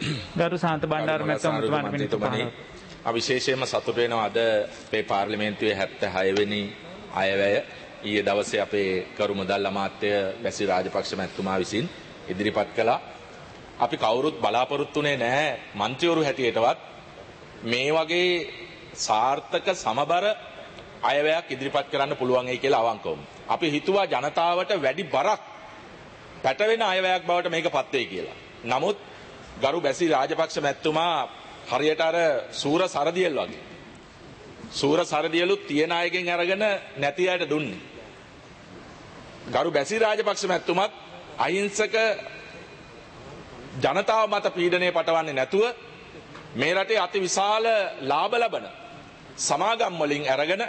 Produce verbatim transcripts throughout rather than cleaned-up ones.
ගරු සාන්ත බණ්ඩාර මැතිතුමනි විශේෂයෙන්ම සතුටු වෙනවා අද අපේ පාර්ලිමේන්තුවේ හැත්තෑ හය වෙනි අයවැය ඊයේ දවසේ අපේ කරු මුදල් අමාත්‍ය බැසි රාජපක්ෂ මැතිතුමා විසින් ඉදිරිපත් කළා. අපි කවුරුත් බලාපොරොත්තු වෙන්නේ නැහැ മന്ത്രിවරු හැටියටවත් මේ වගේ සාර්ථක සමබර අයවැයක් ඉදිරිපත් කරන්න පුළුවන් වෙයි කියලා අවංකවම. අපි හිතුවා ජනතාවට වැඩි බරක් පැටවෙන අයවැයක් බවට මේක පත් වෙයි කියලා. නමුත් ගරු බැසි රාජපක්ෂ මැතිතුමා හරියට අර සූර සරදියල් වගේ. සූර සරදියලුත් තියෙන අයගෙන් අරගෙන නැති අයට දුන්නේ. ගරු බැසි රාජපක්ෂ මැතිතුමත් අහිංසක ජනතාව මත පීඩනය පටවන්නේ නැතුව මේ රටේ අති විශාල ලාභ ලබන සමාගම් වලින් අරගෙන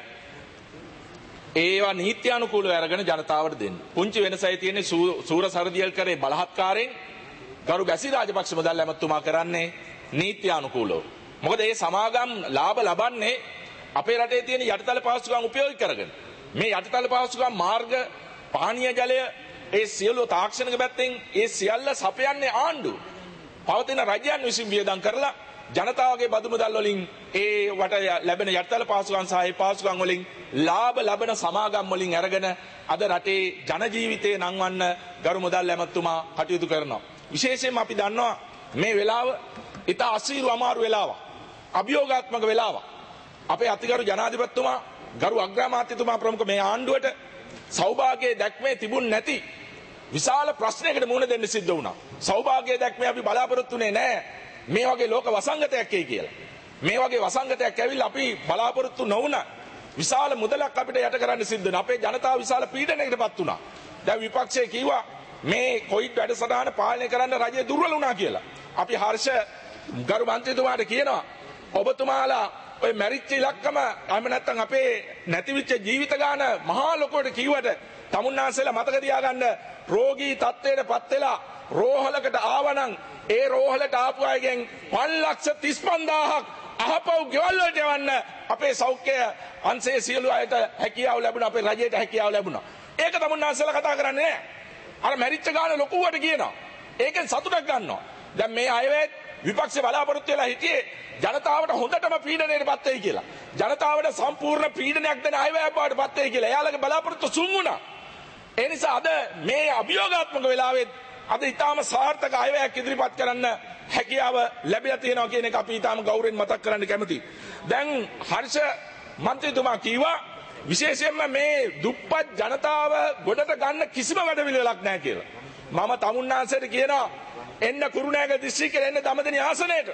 ඒවා නීත්‍යානුකූලව අරගෙන ජනතාවට දෙන්න. පුංචි වෙනසයි තියෙන්නේ සූර සරදියල් කරේ බලහත්කාරයෙන් ගරු බැසි රාජපක්ෂ මුදල් ඇමතුමා කරන්නේ නීත්‍යානුකූලව. මොකද මේ සමාගම් ලාභ ලබන්නේ අපේ රටේ තියෙන යටිතල පහසුකම් උපයෝගී කරගෙන. මේ යටිතල පහසුකම් මාර්ග පානීය ජලය ඒ සියලු තාක්ෂණික පැත්තෙන් ඒ සියල්ල සපයන්නේ ආණ්ඩුව. පවතින රජයන් විසින් වියදම් කරලා ජනතාවගේ බදු මුදල් වලින් ඒ වට ලැබෙන යටිතල පහසුකම් සහ ඒ පහසුකම් වලින් ලාභ ලබන සමාගම් වලින් අරගෙන අද රටේ ජන ජීවිතේ නංවන්න ගරු මුදල් ඇමතුමා කටයුතු කරනවා. විශේෂයෙන්ම අපි දන්නවා මේ වෙලාව ඉතා අසීරු අමාරු වෙලාවක්. අභියෝගාත්මක වෙලාවක්. අපේ අතිගරු ජනාධිපතිතුමා ගරු අග්‍රාමාත්‍යතුමා ප්‍රමුඛ මේ ආණ්ඩුවට සෞභාග්‍යයේ දැක්මේ තිබුණ නැති විශාල ප්‍රශ්නයකට මුහුණ දෙන්න සිද්ධ වුණා. සෞභාග්‍යයේ දැක්මේ අපි බලාපොරොත්තු වෙන්නේ නැහැ මේ වගේ ලෝක වසංගතයක් එයි කියලා. මේ වගේ වසංගතයක් ඇවිල්ලා අපි බලාපොරොත්තු නොවුන විශාල මුදලක් අපිට යට කරන්න සිද්ධ වෙනවා. අපේ ජනතාව විශාල පීඩනයකටපත් වුණා. දැන් විපක්ෂයේ කිව්වා මේ කොවිඩ් වැඩසටහන පාලනය කරන්න රජය දුර්වල වුණා කියලා. අපි හර්ෂ ගරු මන්ත්‍රීතුමාට කියනවා ඔබතුමාලා ඔය මැරිච්ච ඉලක්කම අම නැත්තම් අපේ නැතිවිච්ච ජීවිත ගාන මහා ලොකුවට කිව්වට තමුන්නාන්සේලා මතක තියාගන්න රෝගී තත්ත්වයට පත් වෙලා රෝහලකට ආවනම් ඒ රෝහලට ආපු අයගෙන් පන්ලක්ෂ තිස් පන්දාහක් අහපව් ගෙවල් වලට යවන්න අපේ සෞඛ්‍ය අංශයේ සියලු අයට හැකියාව ලැබුණා. අපේ රජයට හැකියාව ලැබුණා. ඒක තමුන්නාන්සේලා කතා කරන්නේ නැහැ. අර මැරිච්ච ගාන ලොකුවට කියනවා. ඒකෙන් සතුටක් ගන්නවා. දැන් මේ අයවැය විපක්ෂ බලාපොරොත්තු වෙලා හිටියේ ජනතාවට හොඳටම පීඩනයට පත් වෙයි කියලා. ජනතාවට සම්පූර්ණ පීඩනයක් දෙන අයවැයක් බවට පත් වෙයි කියලා. එයාලගේ බලාපොරොත්තු සුන් වුණා. ඒ නිසා අද මේ අභියෝගාත්මක වෙලාවේ අද ඊටාම සාර්ථක අයවැයක් ඉදිරිපත් කරන්න හැකියාව ලැබිලා තියෙනවා කියන එක අපි ඊටාම ගෞරවයෙන් මතක් කරන්න කැමතියි. දැන් හර්ෂ මන්ත්‍රීතුමා කිව්වා විශේෂයෙන්ම මේ දුප්පත් ජනතාව ගොඩට ගන්න කිසිම වැඩපිළිවෙලක් නැහැ කියලා. මම තමුන්නාන්සේට කියනවා එන්න කුරුණෑගල දිස්ත්‍රික්කෙට එන්න දමදෙණිය ආසනයට.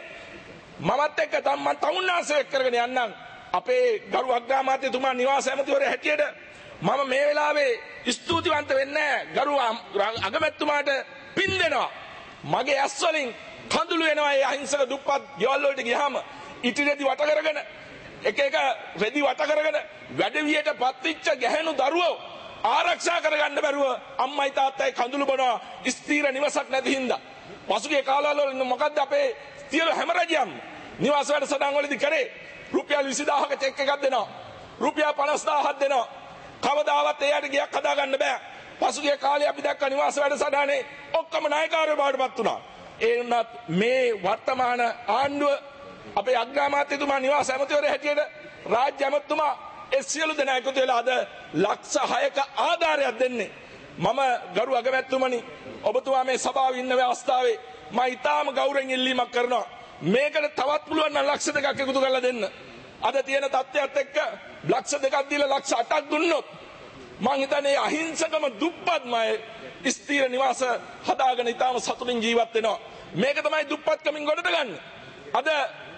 මමත් එක්ක මම තමුන්නාන්සේ එක්ක කරගෙන යන්නම්. අපේ ගරු අග්‍රාමාත්‍යතුමා නිවාස ඇමතිවරයා හැටියට මම මේ වෙලාවේ ස්තුතිවන්ත වෙන්නේ ගරු අගමැතිතුමාට පින් දෙනවා. මගේ ඇස් වලින් කඳුළු එනවා ඒ අහිංසක දුප්පත් ගෙවල් වලට ගියාම ඉටිරෙදි වට කරගෙන එක එක රෙදි වට කරගෙන වැඩවියට පත්විච්ච ගැහැණු දරුවෝ ආරක්ෂා කරගන්න බැරුව අම්මයි තාත්තයි කඳුළු බොනවා ස්ථීර නිවසක් නැති හින්දා. පසුගිය කාලවල මොකද්ද අපේ සියලු හැම රජයක්ම නිවාස වැඩසටහන් වලදී කරේ රුපියල් විසිදාහක චෙක් එකක් දෙනවා. රුපියල් පනස්දාහක් දෙනවා. කවදාවත් එයාට ගියක් හදාගන්න බෑ. පසුගිය කාලේ අපි දැක්ක නිවාස වැඩසටහනේ ඔක්කොම නායකවරු බාටපත් වුණා. ඒ වුණත් මේ වර්තමාන ආණ්ඩුව අපේ අග්‍රාමාත්‍යතුමා නිවාස ඇමතිවරයා හැටියට රාජ්‍ය ඇමතුමා ඒ සියලු දෙනා එකතු වෙලා අද ලක්ෂ හයක ආධාරයක් දෙන්නේ. මම ගරු අගමැතිතුමනි ඔබතුමා මේ සභාවේ ඉන්න අවස්ථාවේ මම ඊටාම ගෞරවයෙන් ඉල්ලීමක් කරනවා. මේකට තවත් පුළුවන් නම් ලක්ෂ දෙකක් එකතු කරලා දෙන්න. අද තියෙන තත්ත්වයට එක්ක ලක්ෂ දෙකක් දීලා ලක්ෂ අටක් දුන්නොත් මං හිතන්නේ අහිංසකම දුප්පත්මයි ස්ථීර නිවාස හදාගෙන ඊටාම සතුටින් ජීවත් වෙනවා. මේක තමයි දුප්පත්කමින් ගොඩට ගන්න. අද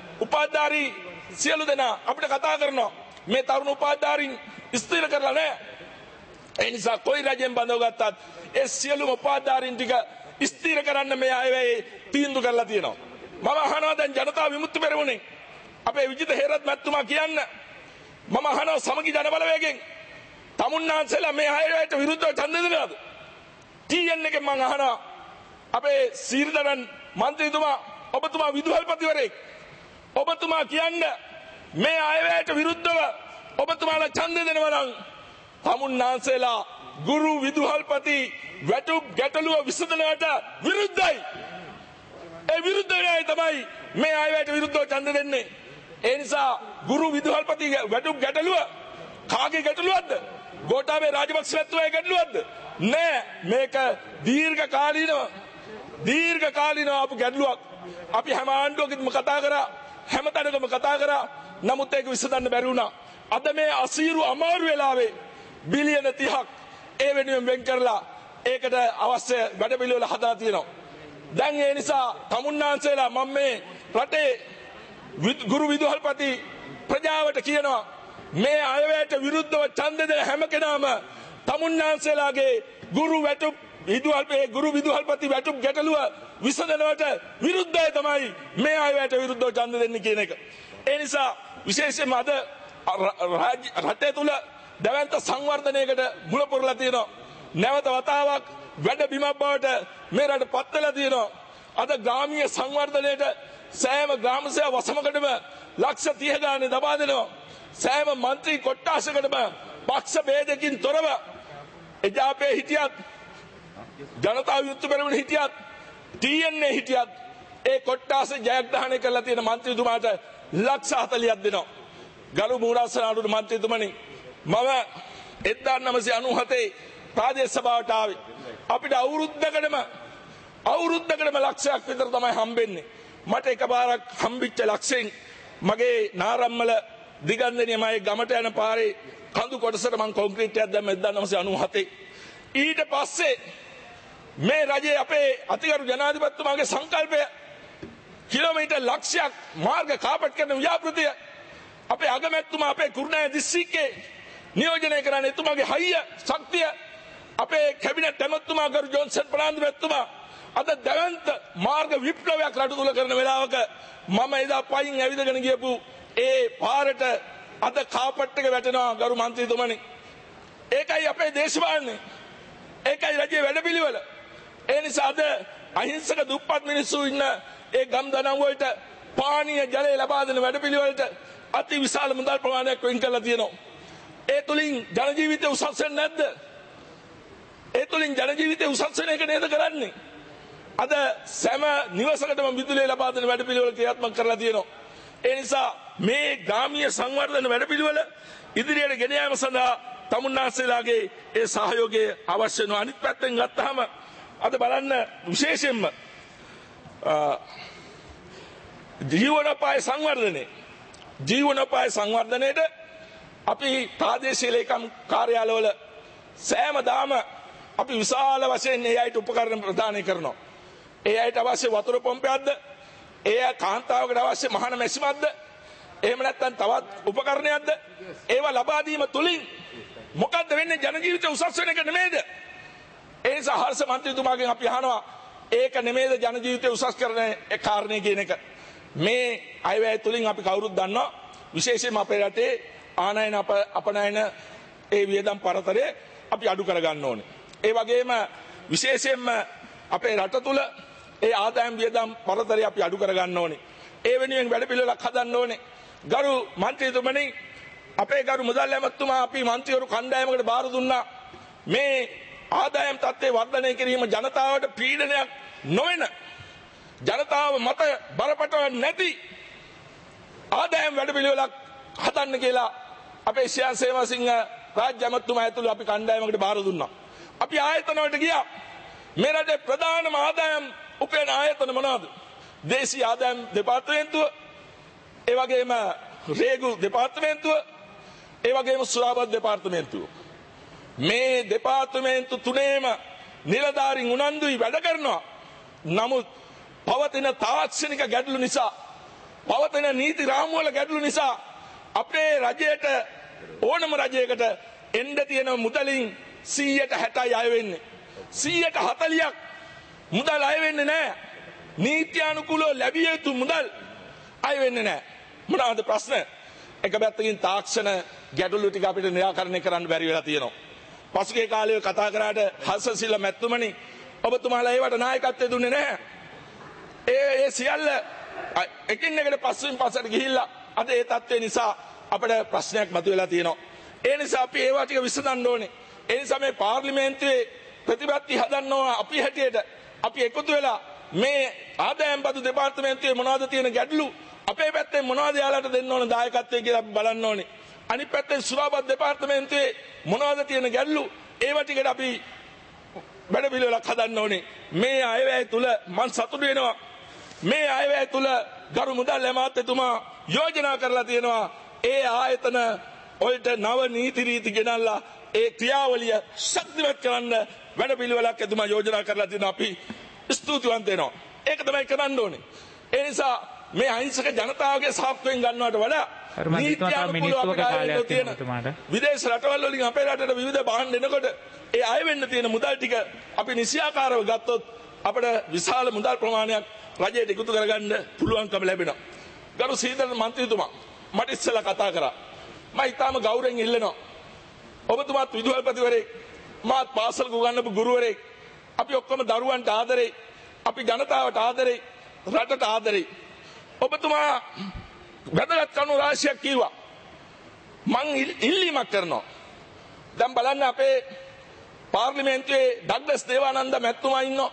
උපාධාරී සියලු දෙනා අපිට කතා කරනවා මේ තරුණ උපාධාරීන් ස්ථීර කරලා නැහැ. ඒ නිසා කොයි රජෙන් බඳව ගත්තත් ඒ සියලුම උපාධාරීන් ටික ස්ථීර කරන්න මේ අයවැය තීන්දුව කරලා තියෙනවා. මම අහනවා දැන් ජනතා විමුක්ති පෙරමුණෙන් අපේ විජිත හේරත් මැතිතුමා කියන්න මම අහනවා සමගි ජන බලවේගෙන් තමුන්නාන්සේලා මේ අයවැයට විරුද්ධව ඡන්ද දෙනවද? ටී එන් එකෙන් මම අහනවා අපේ සීරිදරන් මන්ත්‍රීතුමා ඔබතුමා විදුහල්පතිවරයෙක් ඔබතුමා කියන්න මේ අයවැයට විරුද්ධව ඔබතුමාලා ඡන්ද දෙනවා නම් තමුන්නාන්සේලා ගුරු විදුහල්පති වැටුප් ගැටලුව විසඳනවට විරුද්ධයි. ඒ විරුද්ධයි තමයි තමයි මේ අයවැයට විරුද්ධව ඡන්ද දෙන්නේ. ඒ නිසා ගුරු විදුහල්පති වැටුප් ගැටලුව කාගේ ගැටලුවක්ද? ගෝඨාභය රාජපක්ෂ මැතිතුමාගේ ගැටලුවක්ද? නෑ, මේක දීර්ඝ කාලීනව දීර්ඝ කාලීනව ආපු ගැටලුවක්. අපි හැම ආණ්ඩුවකදීම කතා කරා, හැම තැනකම කතා කරා. නමුත් ඒක විසඳන්න බැරි වුණා. අද මේ අසීරු අමාරු වෙලාවේ බිලියන තිහක් ඒ වෙනුවෙන් වෙන් කරලා ඒකට අවශ්‍ය වැඩපිළිවෙල හදලා තියෙනවා. දැන් ඒ නිසා තමුන්නාන්සේලා මම මේ රටේ ගුරු විදුහල්පති ප්‍රජාවට කියනවා, මේ අයවැයට විරුද්ධව ඡන්ද දෙන හැම කෙනාම තමුන්නාන්සේලාගේ ගුරු වැටුප් විදුහල්පේ ගුරු විදුහල්පති වැටුප් ගැටලුව විසඳනවට විරුද්ධයි තමයි මේ අයවැයට විරුද්ධව ඡන්ද දෙන්නේ කියන එක. ඒ නිසා විශේෂයෙන්ම අද රටේ තුල දැවැන්ත සංවර්ධනයකට මුල පුරලා තියෙනවා. නැවත වතාවක් වැඩ බිමක් බවට මේ රට පත් වෙලා තියෙනවා. අද ග්‍රාමීය සංවර්ධනයට සෑම ග්‍රාම සේවා වසමකටම ලක්ෂ තිහ ගානේ දබා දෙනවා. සෑම മന്ത്രി කොට්ටාසකටම පක්ෂ ભેදකින් තොරව එජාපේ හිටියත්, ජනතා විමුක්ති පෙරමුණ හිටියත්, ටී එන් ඒ හිටියත් ඒ කොට්ටාස ජයග්‍රහණය කරලා තියෙන മന്ത്രിතුමාට ලක්ෂ හතළියක් දෙනවා. ගරු මූලාසන අනුර මන්ත්‍රීතුමනි, මම එක්දාස් නවසිය අනූහතේ ප්‍රාදේශ සභාවට ආවේ. අපිට අවුරුද්දකටම අවුරුද්දකටම ලක්ෂයක් විතර තමයි හම්බෙන්නේ. මට එකපාරක් හම්බෙච්ච ලක්ෂයෙන් මගේ නාරම්මල දිගන්දනිය මගේ ගමට යන පාරේ කඳු කොටසට මම කොන්ක්‍රීට් එකක් දැම්ම එක්දාස් නවසිය අනූහතේ. ඊට පස්සේ මේ රජයේ අපේ අතිගරු ජනාධිපතිතුමාගේ සංකල්පය කිලෝමීටර් ලක්ෂයක් මාර්ග කාපට් කරන ව්‍යාපෘතිය අපේ අගමැතිතුමා අපේ කුරුණෑගල දිස්ත්‍රික්කයේ නියෝජනය කරන්නේ එතුමාගේ හයිය ශක්තිය. අපේ කැබිනට් ඇමතිතුමා කරු ජොන්සන් ප්‍රනාන්දු මැතිතුමා අද දැවැන්ත මාර්ග විප්ලවයක් රට තුල කරන වෙලාවක මම එදා පයින් ඇවිදගෙන ගියපු ඒ පාරට අද කාපට් එක වැටෙනවා ගරු මන්ත්‍රීතුමනි. ඒකයි අපේ දේශපාලනය, ඒකයි රජයේ වැඩපිළිවෙල. ඒ නිසා අද අහිංසක දුප්පත් මිනිස්සු ඉන්න ඒ ගම් දනම් වලට පානීය ජලය ලබා දෙන වැඩපිළිවෙලට අති විශාල මුදල් ප්‍රමාණයක් වෙන් කරලා තියෙනවා. ඒ තුලින් ජන ජීවිතය උසස් වෙන්නේ නැද්ද? ඒ තුලින් ජන ජීවිතය උසස් වෙන එක නේද කරන්නේ? අද සෑම නිවසකටම විදුලිය ලබා දෙන වැඩපිළිවෙල ක්‍රියාත්මක කරලා තියෙනවා. ඒ නිසා මේ ග්‍රාමීය සංවර්ධන වැඩපිළිවෙල ඉදිරියට ගෙන යාම සඳහා තමුන්නාන්සේලාගේ ඒ සහයෝගය අවශ්‍ය වෙනවා. අනිත් පැත්තෙන් ගත්තාම අද බලන්න විශේෂයෙන්ම ජීවනෝපාය සංවර්ධනය ජීවනෝපාය සංවර්ධනයේට අපි ප්‍රාදේශීය ලේකම් කාර්යාලවල සෑමදාම අපි විශාල වශයෙන් ඒ අයට උපකරණ ප්‍රදානය කරනවා. ඒ අයට අවශ්‍ය වතුර පොම්පයක්ද, ඒ කාන්තාවකට අවශ්‍ය මහන මැසිමක්ද, එහෙම නැත්නම් තවත් උපකරණයක්ද, ඒවා ලබා දීම තුලින් මොකද්ද වෙන්නේ? ජන ජීවිතය උසස් වෙන එක නෙමෙයිද? ඒ නිසා හර්ෂ මන්ත්‍රීතුමාගෙන් අපි අහනවා, ඒක නෙමෙයිද ජන ජීවිතය උසස් කරන ඒ කාරණේ කියන එක? මේ අයවැය තුලින් අපි කවුරුත් දන්නවා විශේෂයෙන්ම අපේ රටේ ආනයන අප අපනයන ඒ වියදම් පරතරය අපි අඩු කර ගන්න ඕනේ. ඒ වගේම විශේෂයෙන්ම අපේ රට තුල ඒ ආදායම් වියදම් පරතරය අපි අඩු කර ගන්න ඕනේ. ඒ වෙනුවෙන් වැඩපිළිවෙලක් හදන්න ඕනේ. ගරු මන්ත්‍රීතුමනි, අපේ ගරු මුදල් ඇමතුමා අපි මන්ත්‍රීවරු කණ්ඩායමකට බාර දුන්නා. මේ ආදායම් තත්ත්වය වර්ධනය කිරීම ජනතාවට පීඩනයක් නොවන, ජනතාව මත බරපතල නැති ආදායම් වැඩපිළිවෙලක් හදන්න කියලා අපේ ශ්‍යාම් සේවසිංහ රාජ්‍ය ඇමතුමා ඇතුළු අපි කණ්ඩායමකට බාර දුන්නා. අපි ආයතන වලට ගියා. මේ රටේ ප්‍රධානම ආදායම් උපයන ආයතන මොනවාද? දේශීය ආදායම් දෙපාර්තමේන්තුව, ඒ වගේම රේගු දෙපාර්තමේන්තුව, ඒ වගේම සුරාබත් දෙපාර්තමේන්තුව. මේ දෙපාර්තමේන්තු තුනේම නිලධාරීන් උනන්දුයි වැඩ කරනවා. නමුත් පවතින තාක්ෂණික ගැටලු නිසා, පවතින නීති රාමුවල ගැටලු නිසා අපේ රජයට ඕනම රජයකට එන්න තියෙන මුදලින් සීයට හැටයි අය වෙන්නේ. සීයට හතළියක් මුදල් අය වෙන්නේ නැහැ. නීත්‍යානුකූලව ලැබිය යුතු මුදල් අය වෙන්නේ නැහැ. මොනවාද ප්‍රශ්න? එක පැත්තකින් තාක්ෂණ ගැටලු ටික අපිට නිරාකරණය කරන්න බැරි වෙලා තියෙනවා. පසුගිය කාලේ කතා කරාට හර්ෂසිල්ල මැතිතුමනි, ඔබතුමාලා ඒවට නායකත්වය දුන්නේ නැහැ. ඒ ඒ සියල්ල එකින් එකට පස්සෙන් පස්සට ගිහිල්ලා අද ඒ තත්ත්වය නිසා අපිට ප්‍රශ්නයක් මතුවලා තියෙනවා. ඒ නිසා අපි ඒවා ටික විසඳන්න ඕනේ. ඒ නිසා මේ පාර්ලිමේන්තුවේ ප්‍රතිපත්ති හදන්න ඕන අපි හැටියට අපි එකතු වෙලා මේ ආදායම් බදු දෙපාර්තමේන්තුවේ මොනවද තියෙන ගැටලු අපේ පැත්තෙන් මොනවද යාලට දෙන්න ඕන දායකත්වය කියලා අපි බලන්න ඕනේ. අනිත් පැත්තෙන් සුරාපත් දෙපාර්තමේන්තුවේ මොනවද තියෙන ගැටලු ඒව ටිකට අපි වැඩ පිළිවෙලක් හදන්න ඕනේ. මේ අයවැය තුල මම සතුටු වෙනවා. මේ අයවැය තුල ගරු මුදල් ඇමතිතුමා යෝජනා කරලා තියෙනවා ඒ ආයතන වලට නව නීති රීති ගෙනල්ලා ඒ ක්‍රියාවලිය ශක්තිමත් කරන්න වැඩ පිළිවෙලක් එතුමා යෝජනා කරලා තියෙනවා. අපි ස්තුතිවන්ත වෙනවා. ඒක තමයි කරන්න ඕනේ. ඒ නිසා මේ අහිංසක ජනතාවගේ සාප්පුවෙන් ගන්නවට වඩා විදේශ රටවල් වලින් අපේ රටට විවිධ බාහන් දෙනකොට ඒ අය වෙන්න තියෙන මුදල් ටික අපි නිසියාකාරව ගත්තොත් අපිට විශාල මුදල් ප්‍රමාණයක් රජයට එකතු කරගන්න පුළුවන්කම ලැබෙනවා. ගරු සීතල මන්ත්‍රීතුමා මට ඉස්සෙල්ලා කතා කරා. මම ඊටාම ගෞරවයෙන් ඉල්ලනවා. ඔබතුමාත් විදුහල්පතිවරයෙක්, මාත් පාසල් උගන්වපු ගුරුවරයෙක්. අපි ඔක්කොම දරුවන්ට ආදරේ, අපි ජනතාවට ආදරේ, රටට ආදරේ. ඔබතුමා වැදගත් කරුණු රාශියක් කිව්වා. මං ඉල්ලීමක් කරනවා. දැන් බලන්න අපේ පාර්ලිමේන්තුවේ ඩග්ලස් දේවානන්ද මැතිතුමා ඉන්නවා.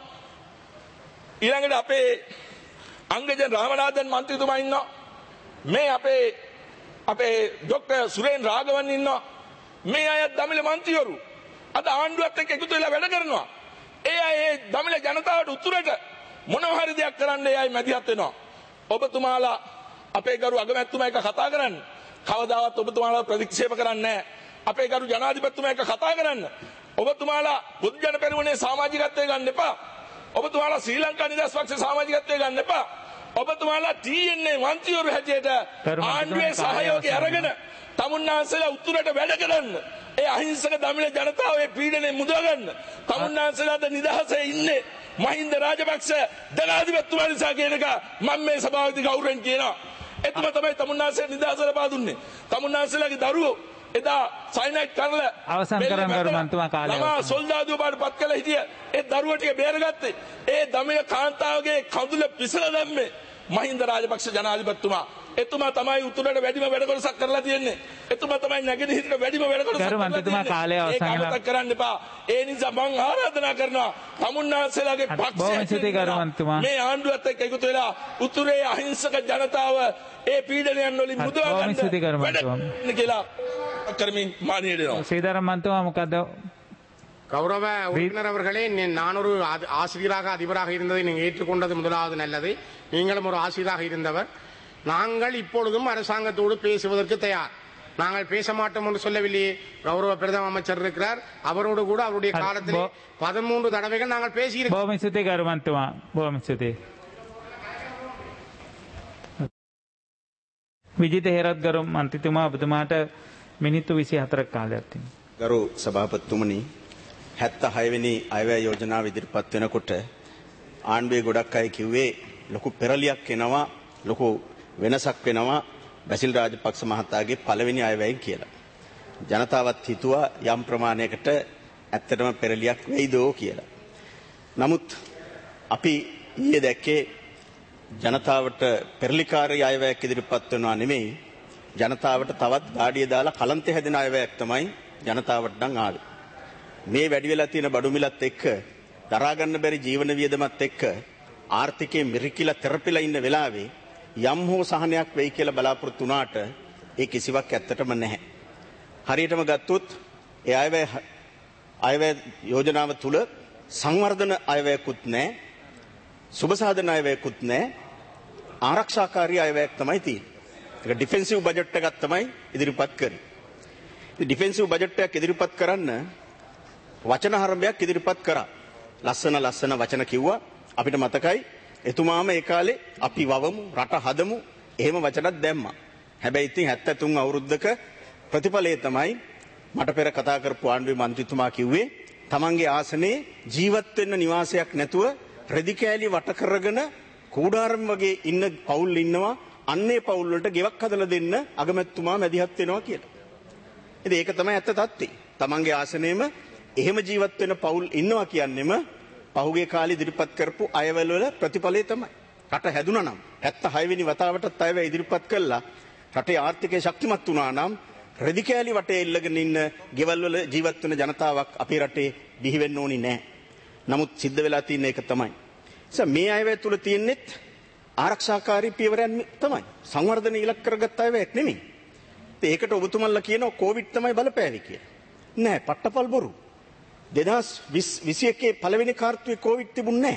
ඊළඟට අපේ අංගජන රාමනාදන් මන්ත්‍රීතුමා ඉන්නවා. මේ අපේ අපේ ડોક્ટર සුරේන් රාගවන් ඉන්නවා. මේ අය දමිළ මන්ත්‍රීවරු අද ආණ්ඩුවත් එක්ක එකතු වෙලා වැඩ කරනවා. ඒ අය ඒ දමිළ ජනතාවට උතුරට මොනවා හරි දෙයක් කරන්න ඒ අය මැදිහත් වෙනවා. ඔබතුමාලා අපේ ගරු අගමැතිතුමා එක කතා කරන්න. කවදාවත් ඔබතුමාලා ප්‍රතික්ෂේප කරන්නේ නැහැ. අපේ ගරු ජනාධිපතිතුමා එක කතා කරන්න. ඔබතුමාලා බුද්ධ ජන පෙරමුණේ සමාජිකත්වය ගන්න එපා. ඔබතුමාලා ශ්‍රී ලංකා නිදහස් පක්ෂේ සමාජිකත්වය ගන්න එපා. ඔබතුමාලා ටී එන් ඒ මන්ත්‍රීවරු හැටියට ආණ්ඩුවේ සහයෝගය අරගෙන තමුන්නාන්සේලා උතුරට වැඩ කරන්න. ඒ අහිංසක දමිළ ජනතාවේ පීඩනය මුදව ගන්න. තමුන්නාන්සේලාද නිදහසේ ඉන්නේ මහින්ද රාජපක්ෂ ජනාධිපතිතුමා නිසා කියන එක මම මේ සභාවේදී ගෞරවයෙන් කියනවා. එතුමා තමයි තමුන්නාන්සේ නිදහස ලබා දුන්නේ. තමුන්නාන්සේලාගේ දරුවෝ එදා සයිනයිට් කරලා අවසන් කරන් ගරු මන්තුමා කාලය ළමා සොල්දාදුව බාට පත් කළා හිටිය. ඒ දරුවෝ ටික බේරගත්තේ. ඒ දමිළ කාන්තාවගේ කඳුල පිසලා දැම්මේ මහින්ද රාජපක්ෂ ජනාධිපතිතුමා. එතුමා තමයි උතුරට වැඩිම වැඩ කොටසක් කරලා තියෙන්නේ. එතුමා තමයි නැගෙනහිරට වැඩිම වැඩ කොටසක් කරලා මන්ත්‍රීතුමා කාලය අවසන් වෙලා කරන්න එපා. ඒ නිසා මම ආරාධනා කරනවා තමුන්නාන්සේලාගේ පක්ෂය මේ ආණ්ඩුවත් එක්ක එකතු වෙලා උතුරේ අහිංසක ජනතාව ඒ පීඩනයන් වලින් මුදවා ගන්න කියලා කරමින් මානියට එනවා. සීතාරම් මන්ත්‍රීතුමා මොකද? கௌரவ உறுப்பினர் அவர்களே, நான் ஒரு ஆசிரியராக அதிபராக இருந்ததை நீங்கள் ஏற்றுக்கொண்டது முதலாவது நல்லது. நீங்களும் ஒரு ஆசிரியராக இருந்தவர். நாங்கள் இப்பொழுதும் அரசாங்கத்தோடு பேசுவதற்கு தயார். நாங்கள் பேச மாட்டோம் என்று சொல்லவில்லையே. கௌரவ பிரதம அமைச்சர் இருக்கிறார், அவரோடு கூட அவருடைய காலத்தில் பதிமூன்று தடவைகள் நாங்கள் பேசியிருக்கிறோம். විජිත හේරත් ගරු මන්ත්‍රීතුමා ඔබතුමාට මිනිත්තු විසිහතරක් කාලයක් තියෙනවා. ගරු සභාපතිතුමනි, හැත්තහය වෙනි අයවැය යෝජනාව ඉදිරිපත් වෙනකොට ආණ්ඩුවේ ගොඩක් අය කිව්වේ ලොකු පෙරලියක් එනවා, ලොකු වෙනසක් වෙනවා බැසිල් රාජපක්ෂ මහතාගේ පළවෙනි අයවැයෙන් කියලා. ජනතාවත් හිතුවා යම් ප්‍රමාණයකට ඇත්තටම පෙරලියක් වෙයිදෝ කියලා. නමුත් අපි ඊයේ දැක්කේ ජනතාවට පෙරලිකාරී අයවැයක් ඉදිරිපත් වෙනවා නෙමෙයි, ජනතාවට තවත් ගාඩිය දාලා කලන්තය හැදෙන අයවැයක් තමයි ජනතාවට නම් ආවේ. මේ වැඩි වෙලා තියෙන බඩු මිලත් එක්ක, දරා ගන්න බැරි ජීවන වියදමත් එක්ක ආර්ථිකයේ මිරිකිලා තෙරපිලා ඉන්න වෙලාවේ යම් හෝ සහනයක් වෙයි කියලා බලාපොරොත්තු වුණාට ඒ කිසිවක් ඇත්තටම නැහැ. හරියටම ගත්තොත් ඒ අයවැය අයවැය යෝජනාව තුල සංවර්ධන අයවැයකුත් නැහැ, සුබසාධන අයවැයකුත් නැහැ, ආරක්ෂාකාරී අයවැයක් තමයි තියෙන්නේ. ඒක ඩිෆෙන්සිව් බජට් එකක් තමයි ඉදිරිපත් කරන්නේ. ඉතින් ඩිෆෙන්සිව් බජට් එකක් ඉදිරිපත් කරන්න වචන හරඹයක් ඉදිරිපත් කරා. ලස්සන ලස්සන වචන කිව්වා. අපිට මතකයි එතුමාම ඒ කාලේ අපි වවමු, රට හදමු එහෙම වචනක් දැම්මා. හැබැයි ඉතින් හැත්තෑ තුන් අවුරුද්දක ප්‍රතිඵලය තමයි මට පෙර කතා කරපු ආණ්ඩුවේ මන්ත්‍රීතුමා කිව්වේ තමන්ගේ ආසනයේ ජීවත් වෙන්න නිවාසයක් නැතුව රෙදි කෑලි වට කරගෙන කූඩාරම් වගේ ඉන්න පවුල් ඉන්නවා. අන්නේ පවුල් වලට ගෙවක් හදලා දෙන්න අගමැතිතුමා මැදිහත් වෙනවා කියලා. ඉතින් ඒක තමයි ඇත්ත තත්ත්වය. තමන්ගේ ආසනයේම එහෙම ජීවත් වෙන පවුල් ඉන්නවා කියන්නේම පහුගිය කාලේ ඉදිරිපත් කරපු අයවැල් වල ප්‍රතිඵලය තමයි. රට හැදුනා නම් හැත්තහය වෙනි වතාවටත් අයවැය ඉදිරිපත් කළා. රටේ ආර්ථිකය ශක්තිමත් වුණා නම් රෙදි කෑලි වටේ ඉල්ලගෙන ඉන්න ගෙවල් වල ජීවත් වෙන ජනතාවක් අපේ රටේ බිහි වෙන්න ඕනි නෑ. නමුත් සිද්ධ වෙලා තියෙන එක තමයි. මේ අයවැය තුල තියෙන්නේත් ආරක්ෂාකාරී පියවරයන් තමයි. සංවර්ධන ඉලක්ක කරගත් අයවැයක් නෙමෙයි. ඒකට ඔබතුමන්ලා කියනවා කොවිඩ් තමයි බලපෑවේ කියලා. නෑ, පට්ටපල් බොරු. දෙදහස් විසි එකේ පළවෙනි කාර්තුවේ කොවිඩ් තිබුණේ නෑ.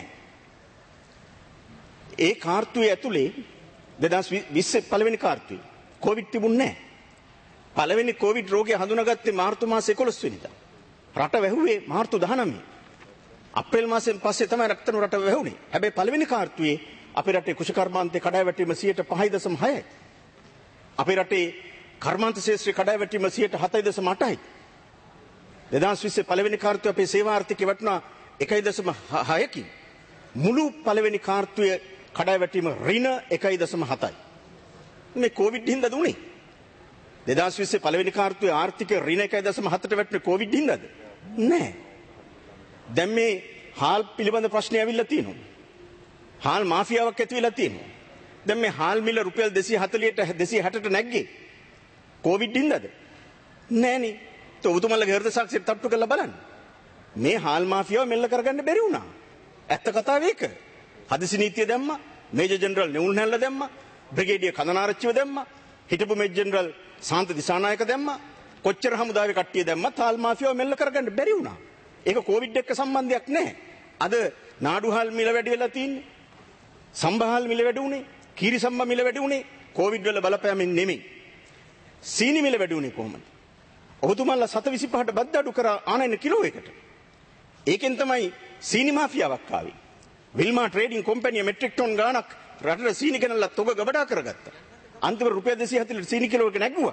ඒ කාර්තුවේ ඇතුලේ දෙදහස් විස්සේ පළවෙනි කාර්තුවේ කොවිඩ් තිබුණේ නෑ. පළවෙනි කොවිඩ් රෝගය හඳුනාගත්තේ මාර්තු මාසේ එකොළොස් වෙනිදා. රට වැහුවේ මාර්තු දහනවය. අප්‍රේල් මාසෙන් පස්සේ තමයි රටතන රට වැහුනේ. හැබැයි පළවෙනි කාර්තුවේ අපේ රටේ කුෂිකර්මාන්තේ කඩාවැටීම සියයට පහයි දශම හයයි. අපේ රටේ කර්මාන්ත ශාස්ත්‍රයේ කඩාවැටීම සියයට හතයි දශම අටයි. දෙදහස් විස්සේ පළවෙනි කාර්තුවේ අපේ සේවා ආර්ථිකය වටුණා එකයි දශම හයකින්. මුළු පළවෙනි කාර්තුවේ කඩාවැටීම ඍණ එකයි දශම හතයි. මේ කොවිඩ් හින්දාද උනේ? දෙදහස් විස්සේ පළවෙනි කාර්තුවේ ආර්ථිකය ඍණ එකයි දශම හතට වැටුනේ කොවිඩ් හින්දාද? නෑ. දැන් මේ හාල් පිළිබඳ ප්‍රශ්නේ ඇවිල්ලා තියෙනවා. හාල් මාෆියාවක් ඇති වෙලා තියෙනවා. දැන් මේ හාල් මිල රුපියල් දෙසිය හතළිහට දෙසිය හැටට නැග්ගේ කොවිඩ් හින්දාද? නෑනේ. તો ඔබතුමන්ලගේ හෘද සාක්ෂියට තට්ටු කරලා බලන්න. මේ හාල් මාෆියාව මෙල්ල කරගන්න බැරි වුණා. ඇත්ත කතාව ඒක. හදිසි නීතිය දැම්මා, මේජර් ජෙනරල් නෙවුල් නැල්ල දැම්මා, බ්‍රිගේඩියර් කඳනාරච්චිව දැම්මා, හිටපු මේජර් ජෙනරල් සාන්ත දිසානායක දැම්මා, කොච්චර හමුදාවේ කට්ටිය දැම්මා, හාල් මාෆියාව මෙල්ල කරගන්න බැරි වුණා. ඒක කොවිඩ් එක්ක සම්බන්ධයක් නැහැ. අද නාඩු හාල් මිල වැඩි වෙලා තියෙන්නේ. සම්බහාල් මිල වැඩි උනේ, කීරි සම්බ මිල වැඩි උනේ කොවිඩ් වල බලපෑමෙන් නෙමෙයි. සීනි මිල වැඩි උනේ කොහොමද? ඔබතුමන්ලා සත විසිපහට බද්ද අඩු කරා ආනයන කිලෝ එකට. ඒකෙන් තමයි සීනි මාෆියාවක් ආවේ. Wilma trading company metric ton ගාණක් රටට සීනි ගෙනල්ලා තොග ගබඩා කරගත්තා. අන්තිම රුපියල් දෙසිය හතළිහ සීනි කිලෝ එක නැග්ගුවා.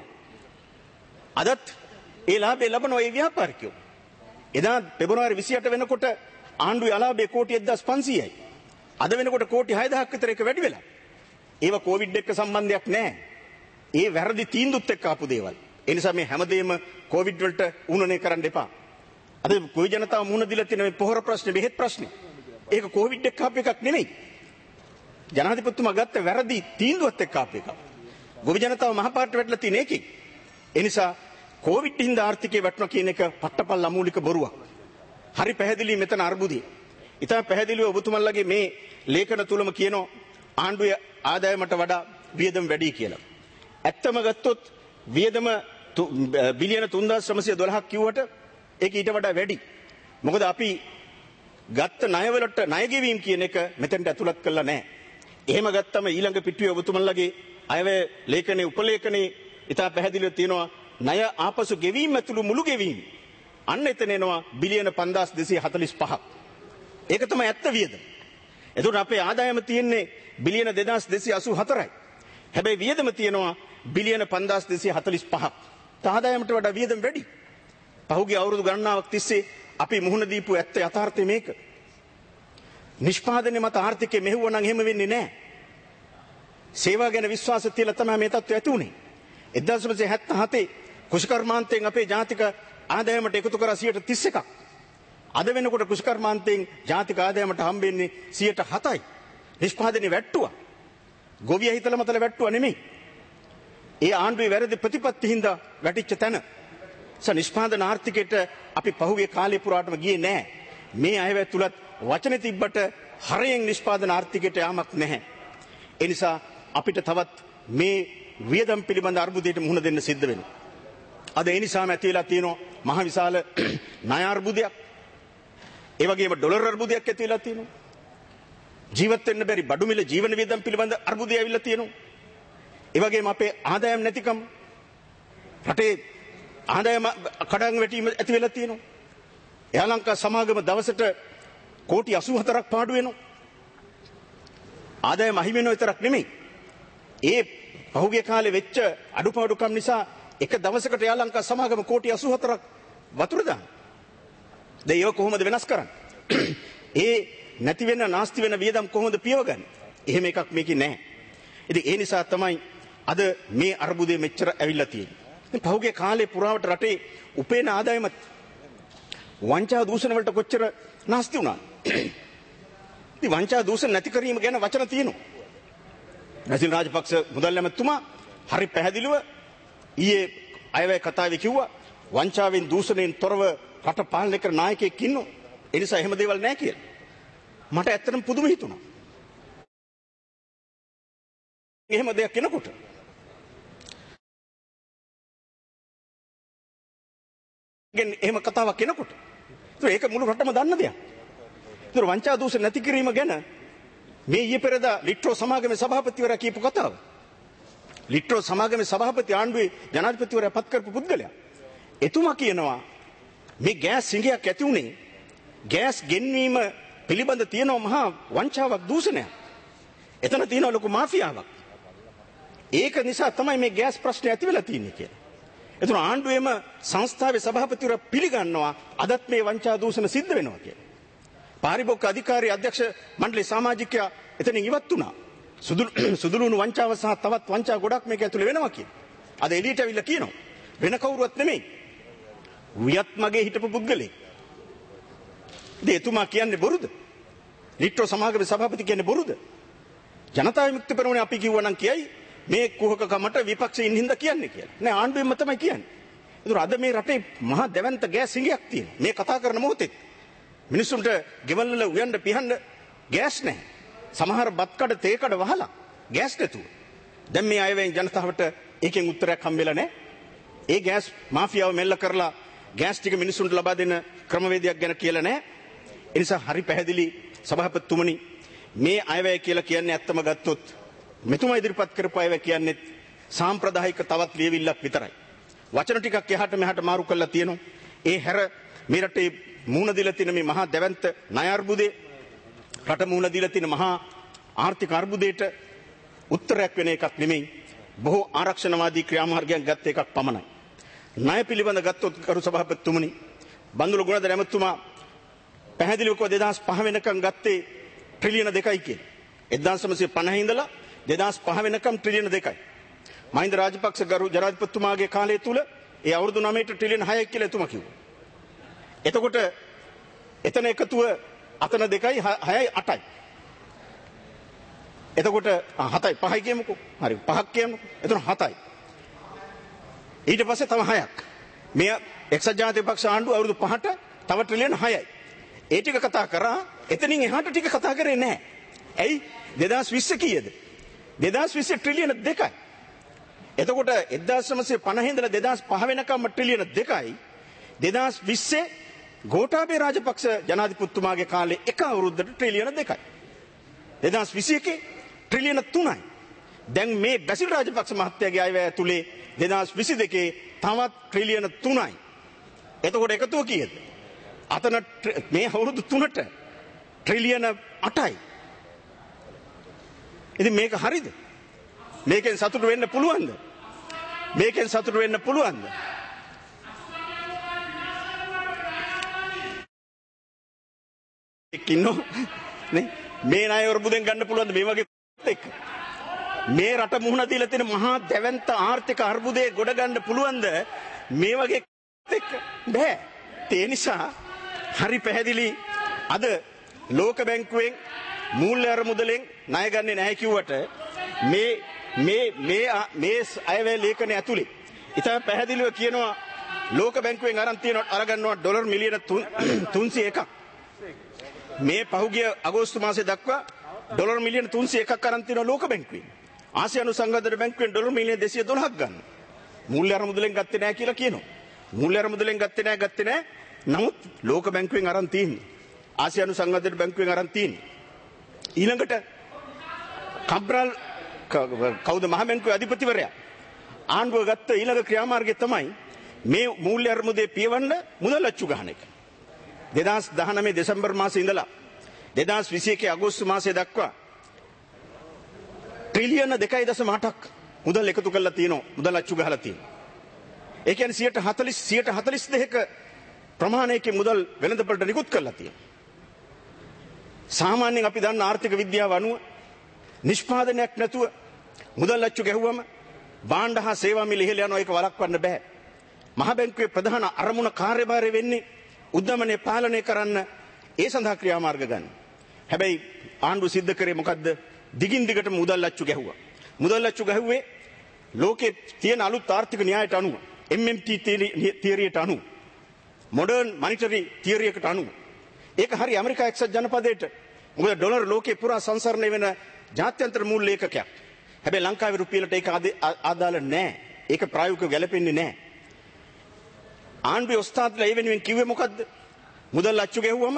අදත් ඒ ලාභය ලබන ඔය ව්‍යාපාරිකයෝ. එදා පෙබරවාරි විසිඅට වෙනකොට ආණ්ඩුවේ අලාභය කෝටි එක්දහස් පන්සීයයි. අද වෙනකොට කෝටි හයදහක් විතර එක වැඩි වෙලා. ඒව කොවිඩ් එක්ක සම්බන්ධයක් නැහැ. ඒ වැරදි තීන්දුවත් එක්ක ආපු දේවල්. ඒ නිසා මේ හැමදේම කොවිඩ් වලට උනනේ කරන්න එපා. අද කොයි ජනතාව මුණ දීලා තියෙන මේ පොහොර ප්‍රශ්නේ, බෙහෙත් ප්‍රශ්නේ. ඒක කොවිඩ් එක්ක ආපු එකක් නෙමෙයි. ජනාධිපතිතුමා ගත්ත වැරදි තීන්දුවත් එක්ක ආපු එකක්. ගොවි ජනතාව මහපාරට වැටලා තියෙන එකේ. ඒ නිසා කොවිඩ් හින්දා ආර්ථිකය වැටුණා කියන එක පට්ටපල් අමූලික බොරුවක්. හරි පැහැදිලි මෙතන අර්බුදය. ඉතින් පැහැදිලිව ඔබතුමන්ලගේ මේ ලේඛන තුලම කියනවා ආණ්ඩුවේ ආදායමට වඩා වියදම් වැඩි කියලා. ඇත්තම ගත්තොත් වියදම බිලියන තුන්දාස් නවසිය දොළහක් කිව්වට ඒක ඊට වඩා වැඩි. මොකද අපි ගත්ත ණයවලට ණය ගෙවීම කියන එක මෙතෙන්ට ඇතුළත් කළා නැහැ. එහෙම ගත්තම ඊළඟ පිටුවේ ඔබතුමන්ලගේ අයවැය ලේඛනයේ උපලේඛනයේ ඉතා පැහැදිලිව තියෙනවා ණය ආපසු ගෙවීම ඇතුළු මුළු ගෙවීම. අන්න එතන එනවා බිලියන පන්දාස් දෙසිය හතළිස් පහක්. ඒක තමයි ඇත්ත වියදම. එතකොට අපේ ආදායම තියෙන්නේ බිලියන දෙදාස් දෙසිය අසූ හතරයි. හැබැයි වියදම තියෙනවා බිලියන පන්දාස් දෙසිය හතළිස් පහක්. ආදායමට වඩා වියදම වැඩි. පහුගිය අවුරුදු ගණනාවක් තිස්සේ අපි මුහුණ දීපු ඇත්ත යථාර්ථය මේක. නිෂ්පාදනය මත ආර්ථිකය මෙහෙවුවා නම් එහෙම වෙන්නේ නැහැ. සේවා ගැන විශ්වාසය තියලා තමයි මේ තත්ත්වය ඇති වුනේ. එක්දාස් නවසිය හැත්තෑ කුෂිකර්මාන්තයෙන් අපේ ජාතික ආදායමට එකතු කරා සියයට තිස් එකක්. අද වෙනකොට කුෂිකර්මාන්තයෙන් ජාතික ආදායමට හම්බෙන්නේ සියයට හතයි. නිෂ්පාදනය වැට්ටුවා. ගොවියා හිතලා මතල වැට්ටුවා නෙමෙයි. ඒ ආණ්ඩුවේ වැරදි ප්‍රතිපත්ති හින්දා වැටිච්ච තැන. ස නිෂ්පාදන ආර්ථිකයට අපි පහුගිය කාලය පුරාටම ගියේ නැහැ. මේ අයවැය තුලත් වචන තිබ්බට හරයෙන් නිෂ්පාදන ආර්ථිකයට යාමක් නැහැ. ඒ නිසා අපිට තවත් මේ වියදම් පිළිබඳ අර්බුදයට මුහුණ දෙන්න සිද්ධ වෙනවා. අද ඒ නිසාම ඇති වෙලා තියෙනවා මහ විශාල ණය අර්බුදයක්. ඒ වගේම ඩොලර් අර්බුදයක් ඇති වෙලා තියෙනවා. ජීවත් වෙන්න බැරි බඩු මිල ජීවන වියදම් පිළිබඳ අර්බුදය ඇවිල්ලා තියෙනවා. ඒ වගේම අපේ ආදායම් නැතිකම රටේ ආදායම කඩන් වැටීම ඇති වෙලා තියෙනවා. එයා ලංකා සමාගම දවසට කෝටි අසූ හතරක් පාඩු වෙනවා. ආදායම අහිමි වෙනව විතරක් නෙමෙයි. ඒ පහුගිය කාලේ වෙච්ච අඩුපාඩුකම් නිසා එක දවසකට එයා ලංකා සමාගම කෝටි අසූ හතරක් වතුර දාන. දැන් ඒක කොහොමද වෙනස් කරන්නේ? ඒ නැති වෙන නාස්ති වෙන වියදම් කොහොමද පියවගන්නේ? එහෙම එකක් මේකේ නැහැ. ඉතින් ඒ නිසා තමයි අද මේ අර්බුදය මෙච්චර ඇවිල්ලා තියෙන්නේ. ඉතින් පහුගිය කාලේ පුරාවට රටේ උපේන ආදායම වංචා දූෂණ වලට කොච්චර නාස්ති වුණාද? ඉතින් වංචා දූෂණ නැති කිරීම ගැන වචන තියෙනවා. රජිල් රාජපක්ෂ මුදල් ඇමතුමා හරි පැහැදිලිව ඊයේ අයවැය කතාවේ කිව්වා වංචාවෙන් දූෂණයෙන් තොරව රට පාලනය කරන නායකයෙක් ඉන්නවා. ඒ නිසා එහෙම දේවල් නැහැ කියලා. මට ඇත්තටම පුදුම හිතුණා. එහෙම දෙයක් කෙනකොට ගෙන් එහෙම කතාවක් කෙනකොට ඒක මුළු රටම දන්න දෙයක්. ඒතර වංචා දූෂණ නැති කිරීම ගැන මේ ඊයේ පෙරදා ලිට්‍රෝ සමාගමේ සභාපතිවරයා කියපු කතාව. ලිට්‍රෝ සමාගමේ සභාපති ආණ්ඩුවේ ජනාධිපතිවරයා පත් කරපු පුද්ගලයා. එතුමා කියනවා මේ ගෑස් සිඟයක් ඇති උනේ ගෑස් ගෙන්වීම පිළිබඳ තියෙන මහා වංචාවක් දූෂණයක්. එතන තියෙන ලොකු මාෆියාවක්. ඒක නිසා තමයි මේ ගෑස් ප්‍රශ්නේ ඇති වෙලා තියෙන්නේ කියලා. එතන ආණ්ඩුවේම සංස්ථාවේ සභාපතිවරයා පිළිගන්නවා අදත් මේ වංචා දූෂණ සිද්ධ වෙනවා කියලා. පාරිභෝගික අධිකාරී අධ්‍යක්ෂ මණ්ඩලයේ සමාජිකයා එතනින් ඉවත් වුණා. සුදුලුණු වංචාව සහ තවත් වංචා ගොඩක් මේක ඇතුලේ වෙනවා කියලා. අද එළියට අවිල්ලා කියනවා. වෙන කවුරුවත් නෙමෙයි. වියත් මගේ හිටපු පුද්ගලෙක්. ඉතින් එතුමා කියන්නේ බොරුද? ලිට්‍රෝ සමාගමේ සභාපති කියන්නේ බොරුද? ජනතා විමුක්ති පෙරමුණේ අපි කිව්වා නම් කියයි මේ කුහකකමට විපක්ෂයෙන් හින්දා කියන්නේ කියලා. නෑ ආණ්ඩුවෙන්ම තමයි කියන්නේ. ඒතර අද මේ රටේ මහා දැවැන්ත ගෑස් සිඟයක් තියෙනවා. මේ කතා කරන මොහොතේ මිනිස්සුන්ට ගෙවල් වල උයන්න පිහන්න ගෑස් නැහැ. සමහර බත් කඩ තේ කඩ වහලා ගෑස් නැතුව. දැන් මේ අයවෙන් ජනතාවට ඒකෙන් උත්තරයක් හම්බෙලා නැහැ. ඒ ගෑස් මාෆියාව මෙල්ල කරලා ගෑස් ටික මිනිස්සුන්ට ලබා දෙන ක්‍රමවේදයක් ගැන කියලා නැහැ. ඒ නිසා හරි පැහැදිලි සභාපතිතුමනි මේ අයවැය කියලා කියන්නේ ඇත්තම ගත්තොත් මෙතුමා ඉදිරිපත් කරපු අයවැය කියන්නේ සාම්ප්‍රදායික තවත් ලියවිල්ලක් විතරයි. වචන ටිකක් එහාට මෙහාට මාරු කරලා තියෙනවා. ඒ හැර මේ රටේ මූණ දීලා තියෙන මේ මහා දැවැන්ත ණය අර්බුදේ රට මූණ දීලා තියෙන මහා ආර්ථික අර්බුදයට උත්තරයක් වෙන එකක් නෙමෙයි. බොහෝ ආරක්ෂණවාදී ක්‍රියාමාර්ගයන් ගත්ත එකක් පමණයි. ණය පිළිබඳ ගත්තොත් කරු සභාපතිතුමනි බන්දුල ගුණධර ඇමතුමා පැහැදිලිව කව දෙදහස් පහ වෙනකම් ගත්තේ ට්‍රිලියන දෙකයි කියලා. එක්දාස් නවසිය පනහ ඉඳලා දෙදහස් පහ වෙනකම් ට්‍රිලියන දෙකයි. මහින්ද රාජපක්ෂ ගරු ජනාධිපතිතුමාගේ කාලය තුල ඒ අවුරුදු නවයට ට්‍රිලියන හයයි කියලා එතුමා කිව්වා. එතකොට එතන එකතුව අතන දෙකයි හයයි අටයි. එතකොට හතයි පහයි කියමුකෝ. හරි පහක් කියමුකෝ. එතන හතයි. ඊට පස්සේ තව හයක්. මේ එක්සත් ජාතික පක්ෂ ආණ්ඩුව අවුරුදු පහට තව ට්‍රිලියන හයයි. ඒ ටික කතා කරා එතනින් එහාට ටික කතා කරේ නැහැ. ඇයි? දෙදහස් විස්ස කීයද? දෙදහස් විස්ස ට්‍රිලියන දෙකයි. එතකොට එක්දාස් නවසිය පනහ ඉඳලා දෙදහස් පහ වෙනකම් ට්‍රිලියන දෙකයි. දෙදහස් විස්ස ගෝඨාභය රාජපක්ෂ ජනාධිපතිතුමාගේ කාලේ එක අවුරුද්දට ට්‍රිලියන දෙකයි. දෙදහස් විස්ස එකේ ට්‍රිලියන තුනයි. දැන් මේ බැසිල් රාජපක්ෂ මහත්තයාගේ අයවැය ඇතුලේ දෙදහස් විස්ස දෙකේ තවත් ට්‍රිලියන තුනයි. එතකොට එකතුව කීයද? අතන මේ අවුරුදු තුනට ට්‍රිලියන අටයි. ඉතින් මේක හරිද? මේකෙන් සතුටු වෙන්න පුළුවන්ද? මේකෙන් සතුටු වෙන්න පුළුවන්ද? එක්කින්නෝ නේ මේ ණය වර්බුදෙන් ගන්න පුළුවන්ද මේ වගේ එක්ක? මේ රට මුහුණ දීලා තියෙන මහා දැවැන්ත ආර්ථික අර්බුදේ ගොඩ ගන්න පුළුවන්ද මේ වගේ එක්ක? බෑ. ඒ නිසා හරි පැහැදිලි අද ලෝක බැංකුවෙන් මූල්‍ය අරමුදලෙන් ණය ගන්නේ නැහැ කිව්වට මේ මේ මේ මේ අයවැය ලේඛනය ඇතුලේ ඉතින් පැහැදිලිව කියනවා ලෝක බැංකුවෙන් අරන් තියෙනවා අරගන්නවා ඩොලර් මිලියන තුන්සිය එකක්. මේ පහුගිය අගෝස්තු මාසයේ දක්වා ඩොලර් මිලියන තුන්සිය එකක් අරන් තියෙනවා ලෝක බැංකුවෙන්. ආසියානු සංවර්ධන බැංකුවෙන් ඩොලර් මිලියන දෙසිය දොළහක් ගන්න. මූල්‍ය අරමුදලෙන් ගත්තේ නැහැ කියලා කියනවා. මූල්‍ය අරමුදලෙන් ගත්තේ නැහැ ගත්තේ නැහැ. නමුත් ලෝක බැංකුවෙන් අරන් තියෙන්නේ. ආසියානු සංවර්ධන බැංකුවෙන් අරන් තියෙන්නේ. ඊළඟට කබ්‍රල් කවුද මහ බැංකුවේ අධිපතිවරයා ආණ්ඩුව ගත්ත ඊළඟ ක්‍රියාමාර්ගය තමයි මේ මූල්‍ය අරමුදේ පියවන්න මුදල් අච්චු ගන්න එක. දෙදහස් දහනවය දෙසැම්බර් මාසයේ ඉඳලා දෙදහස් විසි එකේ අගෝස්තු මාසයේ දක්වා ට්‍රිලියන දෙකයි දශම අටක් මුදල් එකතු කරලා තියෙනවා. මුදල් අච්චු ගහලා තියෙනවා. ඒ කියන්නේ සියයට හතළිස් සියයට හතළිස් දෙකක ප්‍රමාණයකින් මුදල් වෙළඳපළට නිකුත් කරලා තියෙනවා. සාමාන්‍යයෙන් අපි දන්න ආර්ථික විද්‍යාව අනුව නිෂ්පාදනයක් නැතුව මුදල් අච්චු ගැහුවම භාණ්ඩ හා සේවා මිල ඉහළ යනවා. ඒක වළක්වන්න බෑ. මහ බැංකුවේ ප්‍රධාන අරමුණ කාර්යභාරය වෙන්නේ උද්දමනය පාලනය කරන්න ඒ සඳහා ක්‍රියාමාර්ග ගන්න. හැබැයි ආණ්ඩුව සිද්ධ කරේ මොකද්ද? දිගින් දිගට මුදල් අච්චු ගැහුවා. මුදල් අච්චු ගැහුවේ ලෝකේ තියෙන අලුත් ආර්ථික න්‍යායට අනුව එම් එම් ටී තියරියට අනුව මොඩර්න් මොනිටරි තියරි එකට අනුව ඒක හරි ඇමරිකා එක්සත් ජනපදයට මොකද ඩොලර් ලෝකේ පුරා සංසරණය වෙන ජාත්‍යන්තර මූල්‍ය ඒකකයක්. හැබැයි ලංකාවේ රුපියලට ඒක ආදාළ නැහැ. ඒක ප්‍රායෝගිකව ගැලපෙන්නේ නැහැ. ආණ්ඩුවේ ඔස්තාත්ලා ඒ වෙනුවෙන් කිව්වේ මොකද්ද? මුදල් අච්චු ගෙවුවම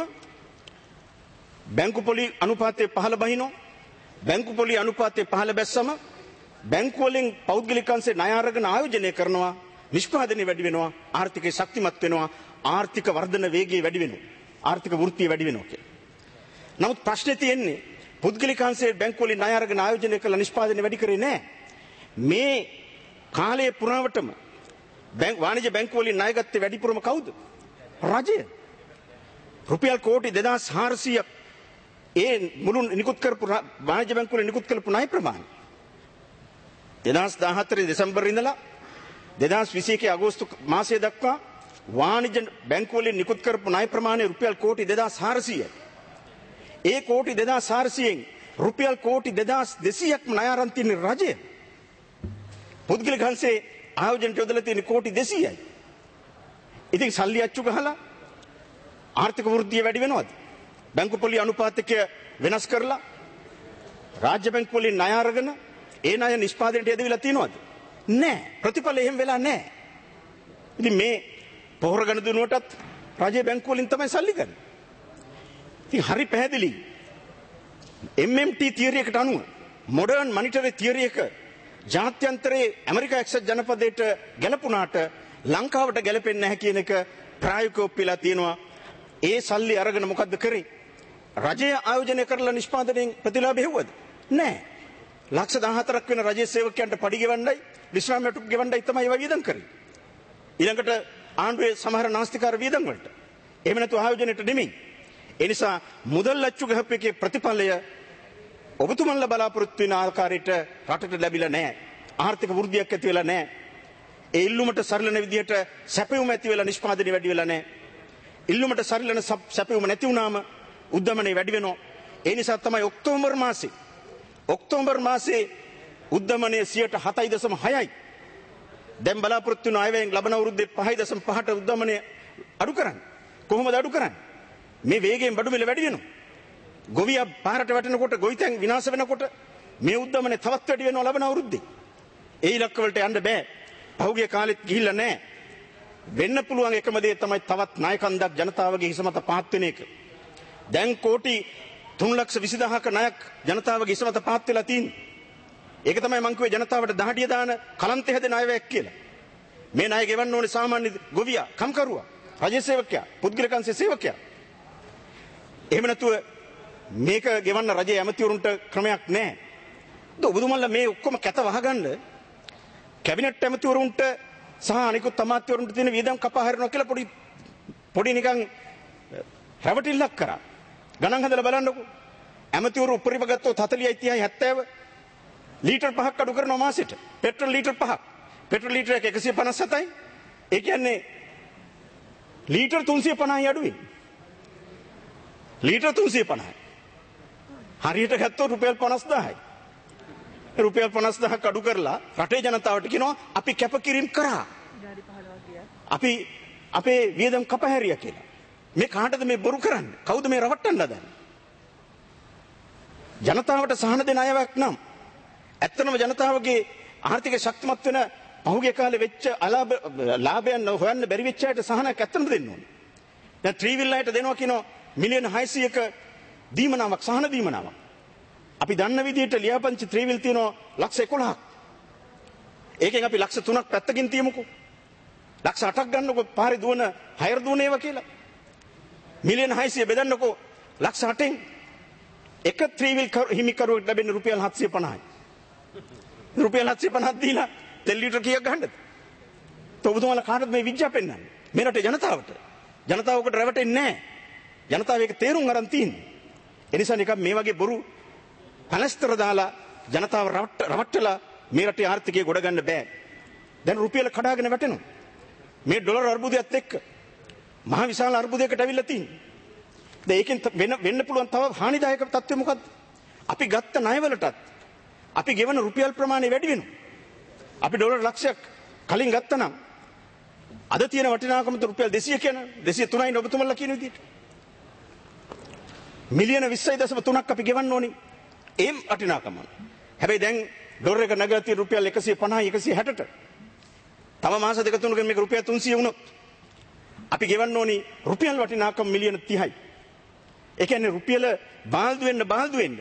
බැංකු පොලි අනුපාතය පහළ බහිනවා. බැංකු පොලි අනුපාතය පහළ බැස්සම බැංකු වලින් පෞද්ගලික අංශේ ණය අරගෙන ආයෝජනය කරනවා. නිෂ්පාදනය වැඩි වෙනවා. ආර්ථිකය ශක්තිමත් වෙනවා. ආර්ථික වර්ධන වේගය වැඩි වෙනවා. ආර්ථික වෘත්තිය වැඩි වෙනවා කියලා. නමුත් ප්‍රශ්නේ තියෙන්නේ පුද්ගලික අංශයේ බැංකු වලින් ණය අරගෙන ආයෝජනය කළ නිෂ්පාදනය වැඩි කරේ නැහැ. මේ කාලයේ පුරාවටම බැංක වාණිජ්‍ය බැංකු වලින් ණය ගත්තේ වැඩිපුරම කවුද? රජය. රුපියල් කෝටි දෙදාස් හාරසියයක් ඒ මුළු නිකුත් කරපු වාණිජ්‍ය බැංකු වලින් නිකුත් කරපු ණය ප්‍රමාණය. දෙදාස් දාහතර දෙසැම්බර් ඉඳලා දෙදාස් විසි එකේ අගෝස්තු මාසය දක්වා වාණිජ්‍ය බැංකු වලින් නිකුත් කරපු ණය ප්‍රමාණය රුපියල් කෝටි දෙදාස් හාරසියයි. ඒ කෝටි දෙදාස් හාරසියෙන් රුපියල් කෝටි දෙදාස් දෙසීයක්ම ණය අරන් තියෙන රජය. පුද්ගලික අංශේ ආයෝජනට යොදලා තියෙන කෝටි දෙසීයයි. ඉතින් සල්ලි අච්චු ගහලා ආර්ථික වෘද්ධිය වැඩි වෙනවද? බැංකු පොලි අනුපාතකය වෙනස් කරලා රාජ්‍ය බැංකු වලින් ණය අරගෙන ඒ ණය නිෂ්පාදනයට යෙදවිලා තියෙනවද? නැහැ. ප්‍රතිඵල එහෙම වෙලා නැහැ. ඉතින් මේ පොහොර ගණ දුනුවටත් රාජ්‍ය බැංකු වලින් තමයි සල්ලි ගන්න. ඉතින් හරි පැහැදිලි. එම් එම් ටී තියරි එකට අනුව මොඩර්න් මොනිටරි තියරි එක ජාත්‍යන්තරයේ ඇමරිකා එක්සත් ජනපදයට ගැලපුණාට ලංකාවට ගැලපෙන්නේ නැහැ කියන එක ප්‍රායෝගිකව පිළලා තියෙනවා. ඒ සල්ලි අරගෙන මොකද්ද කරේ? රජය ආයෝජනය කරලා නිෂ්පාදනයෙන් ප්‍රතිලාභ හෙව්වද? නැහැ. ලක්ෂ දහහතරක් වෙන රජයේ සේවකයන්ට පඩි ගෙවන්නයි විශ්‍රාමයට ගෙවන්නයි තමයි ඒවා වියදම් කරේ. ඊළඟට ආණ්ඩුවේ සමහර නාස්තිකාර වියදම් වලට. එහෙම නැතු ආයෝජනයට නෙමෙයි. ඒ නිසා මුදල් අච්චු ගහපු එකේ ප්‍රතිඵලය ඔබතුමන්ලා බලාපොරොත්තු වෙන ආකාරයට රටට ලැබිලා නැහැ. ආර්ථික වෘද්ධියක් ඇති වෙලා නැහැ. ඒ ඉල්ලුමට සරිලන විදිහට සැපයුම ඇති වෙලා නිෂ්පාදනය වැඩි වෙලා නැහැ. ඉල්ලුමට සරිලන සැපයුම නැති වුණාම උද්දමනය වැඩි වෙනවා. ඒ නිසා තමයි ඔක්තෝබර් මාසේ ඔක්තෝබර් මාසේ උද්දමනය සියයට හතයි දශම හයයි. දැන් බලාපොරොත්තු වෙන අයවැයෙන් ලබන අවුරුද්දේ පහයි දශම පහට උද්දමනය අඩු කරන්නේ. කොහොමද අඩු කරන්නේ? මේ වේගයෙන් බඩු මිල වැඩි වෙනවා. ගොවියා පාරට වැටෙනකොට ගොවිතැන් විනාශ වෙනකොට මේ උද්දමනේ තවත් වැඩි වෙනවා ලබන අවුරුද්දේ. ඒ ඉලක්ක වලට යන්න බෑ. පහුගිය කාලෙත් ගිහිල්ලා නැහැ. වෙන්න පුළුවන් එකම දේ තමයි තවත් ණයකන්දක් ජනතාවගේ හිස මත පහත් වෙන එක. දැන් කෝටි තුන් ලක්ෂ විසි දහසක ණයක් ජනතාවගේ හිස මත පහත් වෙලා තියෙන්නේ. ඒක තමයි මං කිව්වේ ජනතාවට දහඩිය දාන කලන්තේ හැදෙන අයවැයක් කියලා. මේ ණය ගෙවන්න ඕනේ සාමාන්‍ය ගොවියා, කම්කරුවා, රජ සේවකයා, පුද්ගලික අංශ සේවකයා. එහෙම නැතුව මේක ගෙවන්න රජයේ ඇමතිවරුන්ට ක්‍රමයක් නැහැ. ඔබතුමන්ලා මේ ඔක්කොම කැත වහගන්න කැබිනට් ඇමතිවරුන්ට සහ අනිකුත් අමාත්‍යවරුන්ට තියෙන වියදම් කපා හරිනවා කියලා පොඩි පොඩි නිකන් රැවටිල්ලක් කරා. ගණන් හදලා බලන්නකෝ. ඇමතිවරු උපරිම ගත්තොත් හතලිසයි තිහයි හැත්තෑව ලීටර් පහක් අඩු කරනවා මාසෙට. පෙට්‍රල් ලීටර් පහක්. පෙට්‍රල් ලීටර් එක එකසිය පනස් සතයි. ඒ කියන්නේ ලීටර් තුන්සිය පනහයි අඩුයි. ලීටර් තුන්සිය පනහයි. හරියට ගත්තොත් රුපියල් පනස් දාහයි. රුපියල් පනස් දාහක් අඩු කරලා රටේ ජනතාවට කියනවා අපි කැපකිරීම කරා. අපි අපේ වියදම් කපහැරියා කියලා. මේ කාටද මේ බොරු කරන්නේ? කවුද මේ රවට්ටන්න හදන්නේ? ජනතාවට සහන දෙන අයවක් නම් ඇත්තනම ජනතාවගේ ආර්ථික ශක්තිමත් වෙන පහුගිය කාලේ වෙච්ච අලාභ ලාභයන් හොයන්න බැරි වෙච්ච අයට සහනයක් ඇත්තනම දෙන්න ඕනේ. දැන් ත්‍රිවිල් අයට දෙනවා කියනවා මිලියන හයසියක දීමනාවක්, සහන දීමනාවක්. අපි දන්න විදිහට ලියාපදිංචි ත්‍රිවිල් තියෙනවා ලක්ෂ එකොළහක්. ඒකෙන් අපි ලක්ෂ තුනක් පැත්තකින් තියමුකෝ. ලක්ෂ අටක් ගන්නකො පාරේ දුවන හයර් දුවන ඒවා කියලා. මිලියන හයසිය බෙදන්නකෝ ලක්ෂ අටෙන් එක ත්‍රිවිල් හිමිකරුවෙකුට ලැබෙන රුපියල් හත්සිය පනහයි. රුපියල් හත්සිය පනහක් දීලා තෙල් ලීටර් කීයක් ගන්නද? ඔබතුමාලා කාටද මේ විඥා පෙන්වන්නේ? මේ රටේ ජනතාවට. ජනතාවකට රැවටෙන්නේ නැහැ. ජනතාව ඒක තේරුම් අරන් තියෙන්නේ. ඒ නිසා නිකන් මේ වගේ බොරු පැලස්තර දාලා ජනතාව රවට්ටලා මේ රටේ ආර්ථිකය ගොඩ ගන්න බෑ. දැන් රුපියල කඩාගෙන වැටෙනවා. මේ ඩොලර් අර්බුදයත් එක්ක මහ විශාල අර්බුදයකට අවිල්ලා තියෙන්නේ. දැන් ඒකෙන් වෙන වෙන්න පුළුවන් තව හානිදායක තත්ත්වය මොකද්ද? අපි ගත්ත ණයවලටත් අපි ගෙවන රුපියල් ප්‍රමාණය වැඩි වෙනවා. අපි ඩොලර් ලක්ෂයක් කලින් ගත්තා නම් අද තියෙන වටිනාකම රුපියල් දෙසීය කියන දෙසීය තුනයි ඔබතුමන්ලා කියන විදිහට. මිලියන විස්සයි දශම තුනක් අපි ගෙවන්න ඕනේ. ඒ වටිනාකම. හැබැයි දැන් ඩොලර් එක නැගලා තියෙන රුපියල් එකසිය පනහයි එකසිය හැටට. තව මාස දෙක තුනකින් මේක රුපියල් තුන්සිය වුණොත් අපි ගෙවන්න ඕනේ රුපියල් වටිනාකම මිලියන තිහයි. ඒ කියන්නේ රුපියල බාල්දු වෙන්න බාල්දු වෙන්න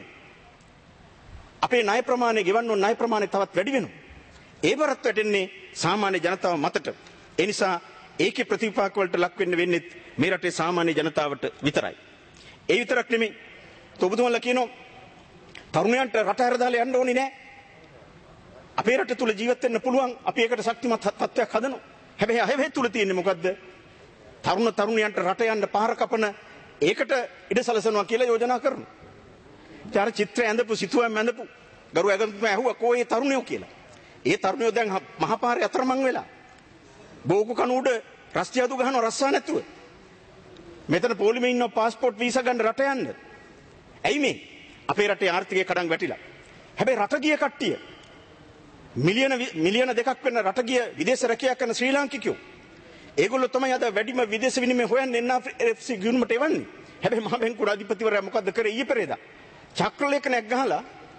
අපේ ණය ප්‍රමාණය ගෙවන්න ඕන ණය ප්‍රමාණය තවත් වැඩි වෙනවා. ඒ බරත් වැටෙන්නේ සාමාන්‍ය ජනතාව මතට. ඒ නිසා ඒකේ ප්‍රතිපාක වලට ලක් වෙන්න වෙන්නේ මේ රටේ සාමාන්‍ය ජනතාවට විතරයි. ඒ විතරක් නෙමෙයි. ඔබතුමාලා කියනවා තරුණයන්ට රට හැර දාලා යන්න ඕනේ නෑ. අපේ රට තුල ජීවත් වෙන්න පුළුවන්. අපි ඒකට ශක්තිමත් තත්ත්වයක් හදනවා. හැබැයි අහවේ තුල තියෙන්නේ මොකද්ද? තරුණ තරුණියන්ට රට යන්න පාර කපන ඒකට ඉඩ සලසනවා කියලා යෝජනා කරනවා. ඊට චිත්‍ර ඇඳපු සිතුවම් ඇඳපු ගරු ඇගතුමා ඇහුවා කෝ ඒ තරුණයෝ කියලා. ඒ තරුණයෝ දැන් මහපාරේ අතරමං වෙලා. බෝකු කනුඩ රස්තියාදු ගහනවා රස්සා නැතුව. මෙතන පොලිමේ ඉන්න પાස්පෝර්ට් වීසා ගන්න රට යන්න. ඇයි මේ? අපේ රටේ ආර්ථිකය කඩන් වැටිලා. හැබැයි රට ගිය කට්ටිය මිලියන මිලියන දෙකක් වෙන රට ගිය විදේශ රැකියාව කරන ශ්‍රී ලාංකිකයෝ. ඒගොල්ලෝ තමයි අද වැඩිම විදේශ විනිමය හොයන්නේ එන් ආර් එෆ් සී ගිණුමට එවන්නේ. හැබැයි මහ බැංකුවේ අධිපතිවරයා මොකද්ද කරේ ඊයේ පෙරේදා? චක්‍රලේඛනයක් ගහලා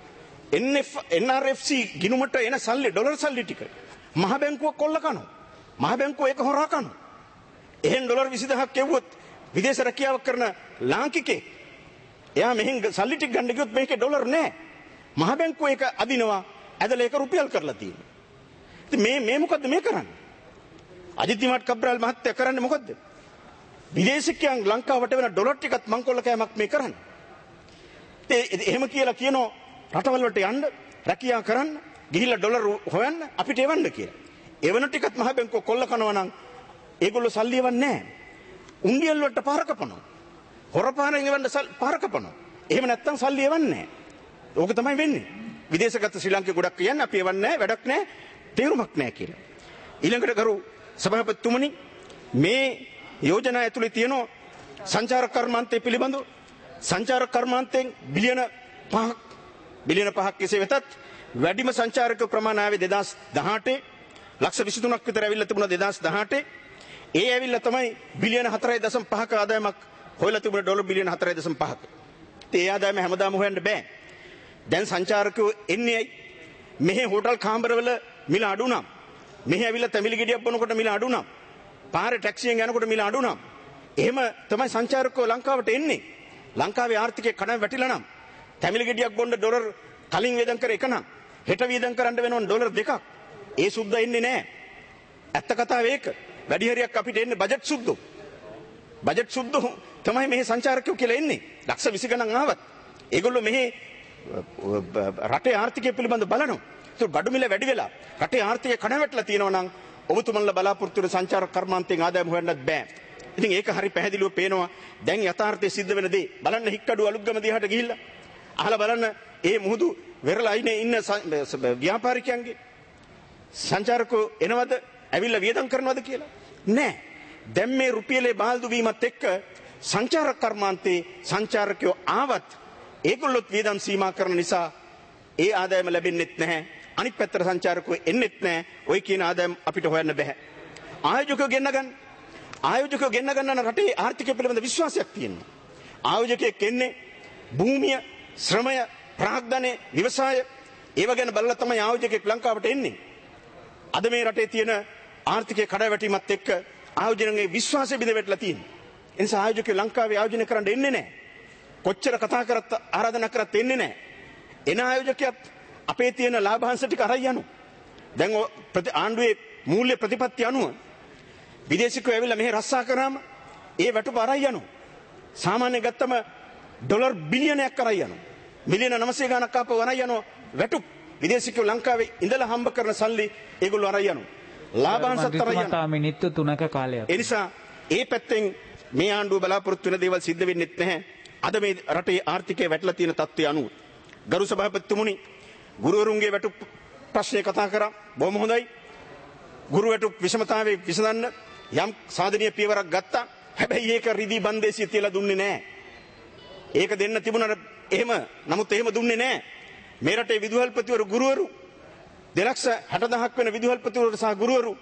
එන් ආර් එෆ් සී ගිණුමට එන සල්ලි ඩොලර් සල්ලි ටික මහ බැංකුව කොල්ල කනවා. මහ බැංකුව ඒක හොරා කනවා. එහෙන් ඩොලර් විසිදහක් කෙවුවොත් විදේශ රැකියාවක් කරන ලාංකිකේ එයා මෙහෙන් සල්ලි ටික ගන්න ගියොත් මේකේ ඩොලර් නැහැ. මහ බැංකුව ඒක අදිනවා ඇදලා ඒක රුපියල් කරලා තියෙනවා. ඉතින් මේ මේ මොකද්ද මේ කරන්නේ? අජිත්මාත් කබ්‍රාල් මහත්තයා කරන්නේ මොකද්ද? විදේශිකයන් ලංකාවට වෙන ඩොලර් ටිකත් මංකොල්ල කෑමක් මේ කරන්නේ. ඒ එහෙම කියලා කියනවා රටවල් වලට යන්න, රැකියාව කරන්න, ගිහිල්ලා ඩොලර් හොයන්න අපිට එවන්න කියලා. එවන ටිකත් මහ බැංකුව කොල්ල කනවා නම් ඒගොල්ලෝ සල්ලි එවන්නේ නැහැ. උන්ඩියල් වලට පාර කපනවා. හොරපාරෙන් එවන්න පාර කපනවා. එහෙම නැත්තම් සල්ලි එවන්නේ නැහැ. ඕක තමයි වෙන්නේ. විදේශගත ශ්‍රී ලාංකික ගොඩක් කියන්නේ අපි එවන්නේ නැහැ, වැඩක් නැහැ, තේරුමක් නැහැ කියලා. ඊළඟට ගරු සභාපතිතුමනි මේ යෝජනා ඇතුලේ තියෙන සංචාරක කර්මාන්තය පිළිබඳව සංචාරක කර්මාන්තයෙන් බිලියන පහක් බිලියන පහක් කෙසේ වෙතත් වැඩිම සංචාරක ප්‍රමාණය ආවේ දෙදාස් දහඅටේ ලක්ෂ විසිතුනක් විතර ඇවිල්ලා තිබුණා දෙදාස් දහඅටේ. ඒ ඇවිල්ලා තමයි බිලියන හතරයි දශම පහක ආදායමක් හොයලා තිබුණ ඩොලර් බිලියන හතරයි දශම පහක. ඒ ආදායම හැමදාම හොයන්න බෑ. දැන් සංචාරකයෝ එන්නේ මෙහි හෝටල් කාමරවල මිල අඩු නම් මෙහි ඇවිල්ලා තැඹිලි ගෙඩියක් බොනකොට මිල අඩු නම් පාරේ ටැක්සියෙන් යනකොට මිල අඩු නම් එහෙම තමයි සංචාරකයෝ ලංකාවට එන්නේ. ලංකාවේ ආර්ථිකය කඩන් වැටිලා නම් තැඹිලි ගෙඩියක් බොන්න ඩොලර් කලින් වේදම් කර එක නම් හෙට වේදම් කරන්න වෙනවන ඩොලර් දෙකක්. ඒ සුද්දා එන්නේ නැහැ. ඇත්ත කතාව ඒක. වැඩි හරියක් අපිට එන්නේ බජට් සුද්දෝ. බජට් සුද්දෝ තමයි මේ සංචාරකයෝ කියලා එන්නේ. ලක්ෂ විසි ගණන් ආවත් ඒගොල්ලෝ මෙහි රටේ ආර්ථිකය පිළිබඳ බලනවා. ඒක බඩු මිල වැඩි වෙලා රටේ ආර්ථිකය කඩ වැටලා තියෙනවා නම් ඔබතුමන්ලා බලාපොරොත්තු වෙන සංචාරක කර්මාන්තයෙන් ආදායම හොයන්නත් බෑ. ඉතින් ඒක හරි පැහැදිලිව පේනවා. දැන් යථාර්ථයේ සිද්ධ වෙන දේ බලන්න හික්කඩු අලුත්ගම දිහාට ගිහිල්ලා අහලා බලන්න ඒ මුහුදු වෙරළා ඉන්නේ ඉන්න ව්‍යාපාරිකයන්ගේ සංචාරකෝ එනවද ඇවිල්ලා වියදම් කරනවද කියලා නෑ. දැන් මේ රුපියලේ බාල්දු වීමත් එක්ක සංචාරක කර්මාන්තේ සංචාරකයෝ ආවත් ඒගොල්ලොත් වියදම් සීමා කරන නිසා ඒ ආදායම ලැබෙන්නෙත් නැහැ. අනිත් පැත්තට සංචාරකයෝ එන්නෙත් නැහැ. ওই කියන ආදායම අපිට හොයන්න බෑ. ආයෝජකයෝ ගෙන්න ගන්න. ආයෝජකයෝ ගෙන්න ගන්න රටේ ආර්ථිකය පිළිබඳ විශ්වාසයක් තියෙනවා. ආයෝජකයෙක් එන්නේ භූමිය, ශ්‍රමය, ප්‍රාග්ධනය, ව්‍යවසාය ඒව ගැන බලලා තමයි ආයෝජකයෙක් ලංකාවට එන්නේ. අද මේ රටේ තියෙන ආර්ථිකයේ කඩාවැටීමත් එක්ක ආයෝජනයේ විශ්වාසය බිඳ වැටලා තියෙනවා. ඒ නිසා ආයෝජකයෝ ලංකාවේ ආයෝජනය කරන්න එන්නේ නැහැ. කොච්චර කතා කරත් ආරාධනා කරත් එන්නේ නැහැ. එන ආයෝජකයත් අපේ තියෙන ලාභාංශ ටික අරයි යනවා. දැන් ආණ්ඩුවේ මූල්‍ය ප්‍රතිපත්ති අනුව විදේශිකයෝ ඇවිල්ලා මෙහෙ රස්සා කරාම ඒ වැටුප අරයි යනවා. සාමාන්‍යයෙන් ගත්තම ඩොලර් බිලියනයක් අරයි යනවා. මිලියන නවසිය ගණක් ආපහු අරයි යනවා වැටුප. විදේශිකයෝ ලංකාවේ ඉඳලා හම්බ කරන සල්ලි ඒගොල්ලෝ අරයි යනවා. ලාභාංශත් අරයි යනවා. මිනිත්තු තුනක කාලයක්. ඒ නිසා ඒ පැත්තෙන් මේ ආණ්ඩුව බලාපොරොත්තු වෙන දේවල් සිද්ධ වෙන්නේ නැහැ. අද මේ රටේ ආර්ථිකය වැටලා තියෙන තත්ත්වය අනුව ගරු සභාපතිතුමනි ගුරුවරුන්ගේ වැටුප් ප්‍රශ්නේ කතා කරා. බොහොම හොඳයි. ගුරු වැටුප් විෂමතාවයේ විසඳන්න යම් සාධනීය පියවරක් ගත්තා. හැබැයි ඒක රිදී බන්දේසිය තියලා දුන්නේ නැහැ. ඒක දෙන්න තිබුණා එහෙම. නමුත් එහෙම දුන්නේ නැහැ. මේ රටේ විදුහල්පතිවරු ගුරුවරු දෙලක්ෂ හැට දහසක් වෙන විදුහල්පතිවරු සහ ගුරුවරු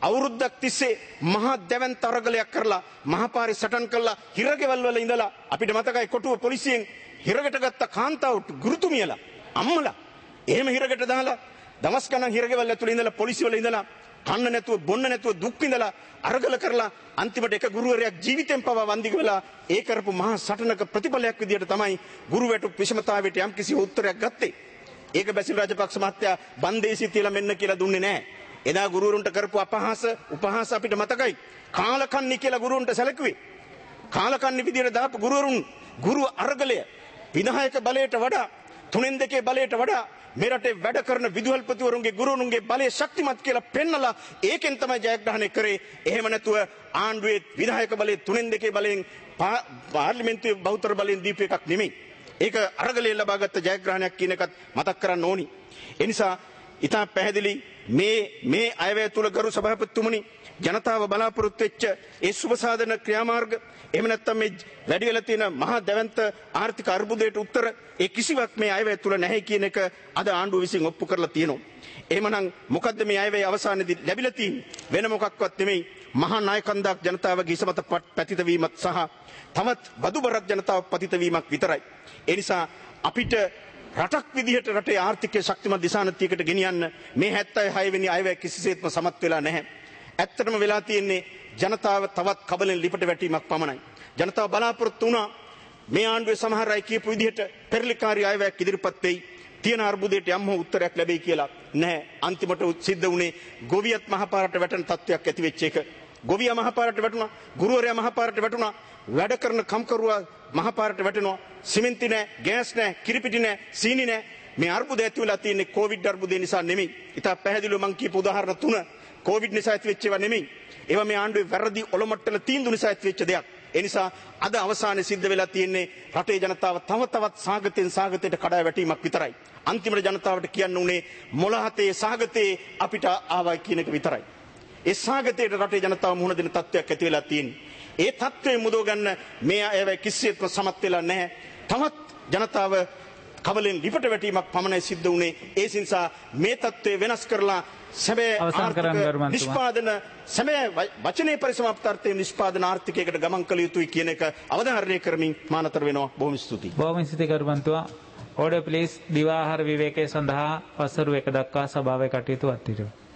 අවුරුද්දක් තිස්සේ මහා දැවැන්ත අරගලයක් කරලා මහපාරේ සටන් කළා හිරගෙවල් වල ඉඳලා අපිට මතකයි කොටුව පොලිසියෙන් හිරකට ගත්ත කාන්තාවට ගුරුතුමියලා අම්මලා එහෙම හිරකට දාලා දවස් ගණන් හිරගෙවල් ඇතුළේ ඉඳලා පොලිසිය වල ඉඳලා කන්න නැතුව බොන්න නැතුව දුක් විඳලා අරගල කරලා අන්තිමට එක ගුරුවරයෙක් ජීවිතෙන් පවා වන්දි වෙලා ඒ කරපු මහා සටනක ප්‍රතිඵලයක් විදියට තමයි ගුරුවැටු විෂමතාවයට යම්කිසි උත්තරයක් ගත්තේ. ඒක බැසිල් රාජපක්ෂ මහත්තයා බන්දේසි තියලා මෙන්න කියලා දුන්නේ නැහැ. එදා ගුරුවරුන්ට කරපු අපහාස උපහාස අපිට මතකයි. කාලකන්ණි කියලා ගුරුවරුන්ට සැලකුවේ. කාලකන්ණි විදියට දාපු ගුරුවරුන් ගුරු අරගලය විනායක බලයට වඩා තුනෙන් දෙකේ බලයට වඩා මේ රටේ වැඩ කරන විදුහල්පතිවරුන්ගේ ගුරුවරුන්ගේ බලය ශක්තිමත් කියලා පෙන්නලා ඒකෙන් තමයි ජයග්‍රහණය කරේ. එහෙම නැතුව ආණ්ඩුවේ විධායක බලය තුනෙන් දෙකේ බලයෙන් පාර්ලිමේන්තුවේ බහුතර බලයෙන් දීපු එකක් නෙමෙයි. ඒක අරගලයේ ලබාගත් ජයග්‍රහණයක් කියන එකත් මතක් කරන්න ඕනි. ඒ නිසා ඉතා පැහැදිලි මේ මේ අයවැය තුල ගරු සභාපතිතුමනි ජනතාව බලාපොරොත්තු වෙච්ච ඒ සුබසාධන ක්‍රියාමාර්ග එහෙම නැත්නම් මේ වැඩි වෙලා තියෙන මහා දැවැන්ත ආර්ථික අර්බුදයට උත්තර ඒ කිසිවක් මේ අයවැය තුල නැහැ කියන එක අද ආණ්ඩුව විසින් ඔප්පු කරලා තියෙනවා. එහෙමනම් මොකද්ද මේ අයවැය අවසානයේදී ලැබිලා තියෙන්නේ? වෙන මොකක්වත් නෙමෙයි මහා නායකන්දක් ජනතාවගේ හිසමත පැතිත වීමත් සහ තවත් බදු බරක් ජනතාව පතිත වීමක් විතරයි. ඒ නිසා අපිට රටක් විදිහට රටේ ආර්ථිකය ශක්තිමත් දිශානතියකට ගෙනියන්න මේ හැත්තෑ හය වෙනි අයවැය කිසිසේත්ම සමත් වෙලා නැහැ. ඇත්තටම වෙලා තියෙන්නේ ජනතාව තවත් කබලෙන් ලිපට වැටීමක් පමණයි. ජනතාව බලාපොරොත්තු වුණා මේ ආණ්ඩුවේ සමහර අය කියපු විදිහට පෙරලිකාරී අයවැයක් ඉදිරිපත් වෙයි. තියෙන අර්බුදයට යම් හෝ උත්තරයක් ලැබෙයි කියලා. නැහැ. අන්තිමට සිද්ධ වුණේ ගොවියත් මහපාරට වැටෙන තත්ත්වයක් ඇති වෙච්ච එක. ගොවියා මහපාරට වැටුණා, ගුරුවරයා මහපාරට වැටුණා, වැඩ කරන කම්කරුවා මහපාරට වැටෙනවා. සිමෙන්ති නැහැ, ගෑස් නැහැ, කිරිපිටි නැහැ, සීනි නැහැ. මේ අර්බුද ඇති වෙලා තියෙන්නේ කොවිඩ් අර්බුදේ නිසා නෙමෙයි. ඉතින් පැහැදිලිව මම කියපු උදාහරණ තුන කොවිඩ් නිසා ඇති වෙච්ච ඒවා නෙමෙයි. ඒවා මේ ආණ්ඩුවේ වැරදි ඔලොමට්ටල තීන්දුව නිසා ඇති වෙච්ච දෙයක්. ඒ නිසා අද අවසානයේ සිද්ධ වෙලා තියෙන්නේ රටේ ජනතාව තව තවත් සාගතෙන් සාගතයට කඩා වැටීමක් විතරයි. අන්තිමට ජනතාවට කියන්න උනේ මොළහතේ සාගතේ අපිට ආවයි කියන එක විතරයි. ඒ සාගතයට රටේ ජනතාව මුහුණ දෙන තත්ත්වයක් ඇති වෙලා තියෙන්නේ. ඒ තත්ත්වයෙන් මුදව ගන්න මේ අය කිසිසේත්ම සමත් වෙලා නැහැ. තවත් ජනතාව කවලෙන් ලිපට වැටීමක් පමණයි සිද්ධ වුණේ. ඒ නිසා මේ තත්ත්වය වෙනස් කරලා සැබෑ ආර්ථික නිෂ්පාදන සැබෑ වචනේ පරිසමාප්තාර්ථයේ නිෂ්පාදන ආර්ථිකයකට ගමන් කළ යුතුයි කියන එක අවධාරණය කරමින් මානතර වෙනවා. බොහොම ස්තුතියි. බොහොම ස්තුතියි කරුමන්තුමා. ඕඩර් ප්ලීස් දිවාහාර විවේකයේ සඳහා පසරු එක දක්වා සභාවේ කටයුතු අත්හිටුව.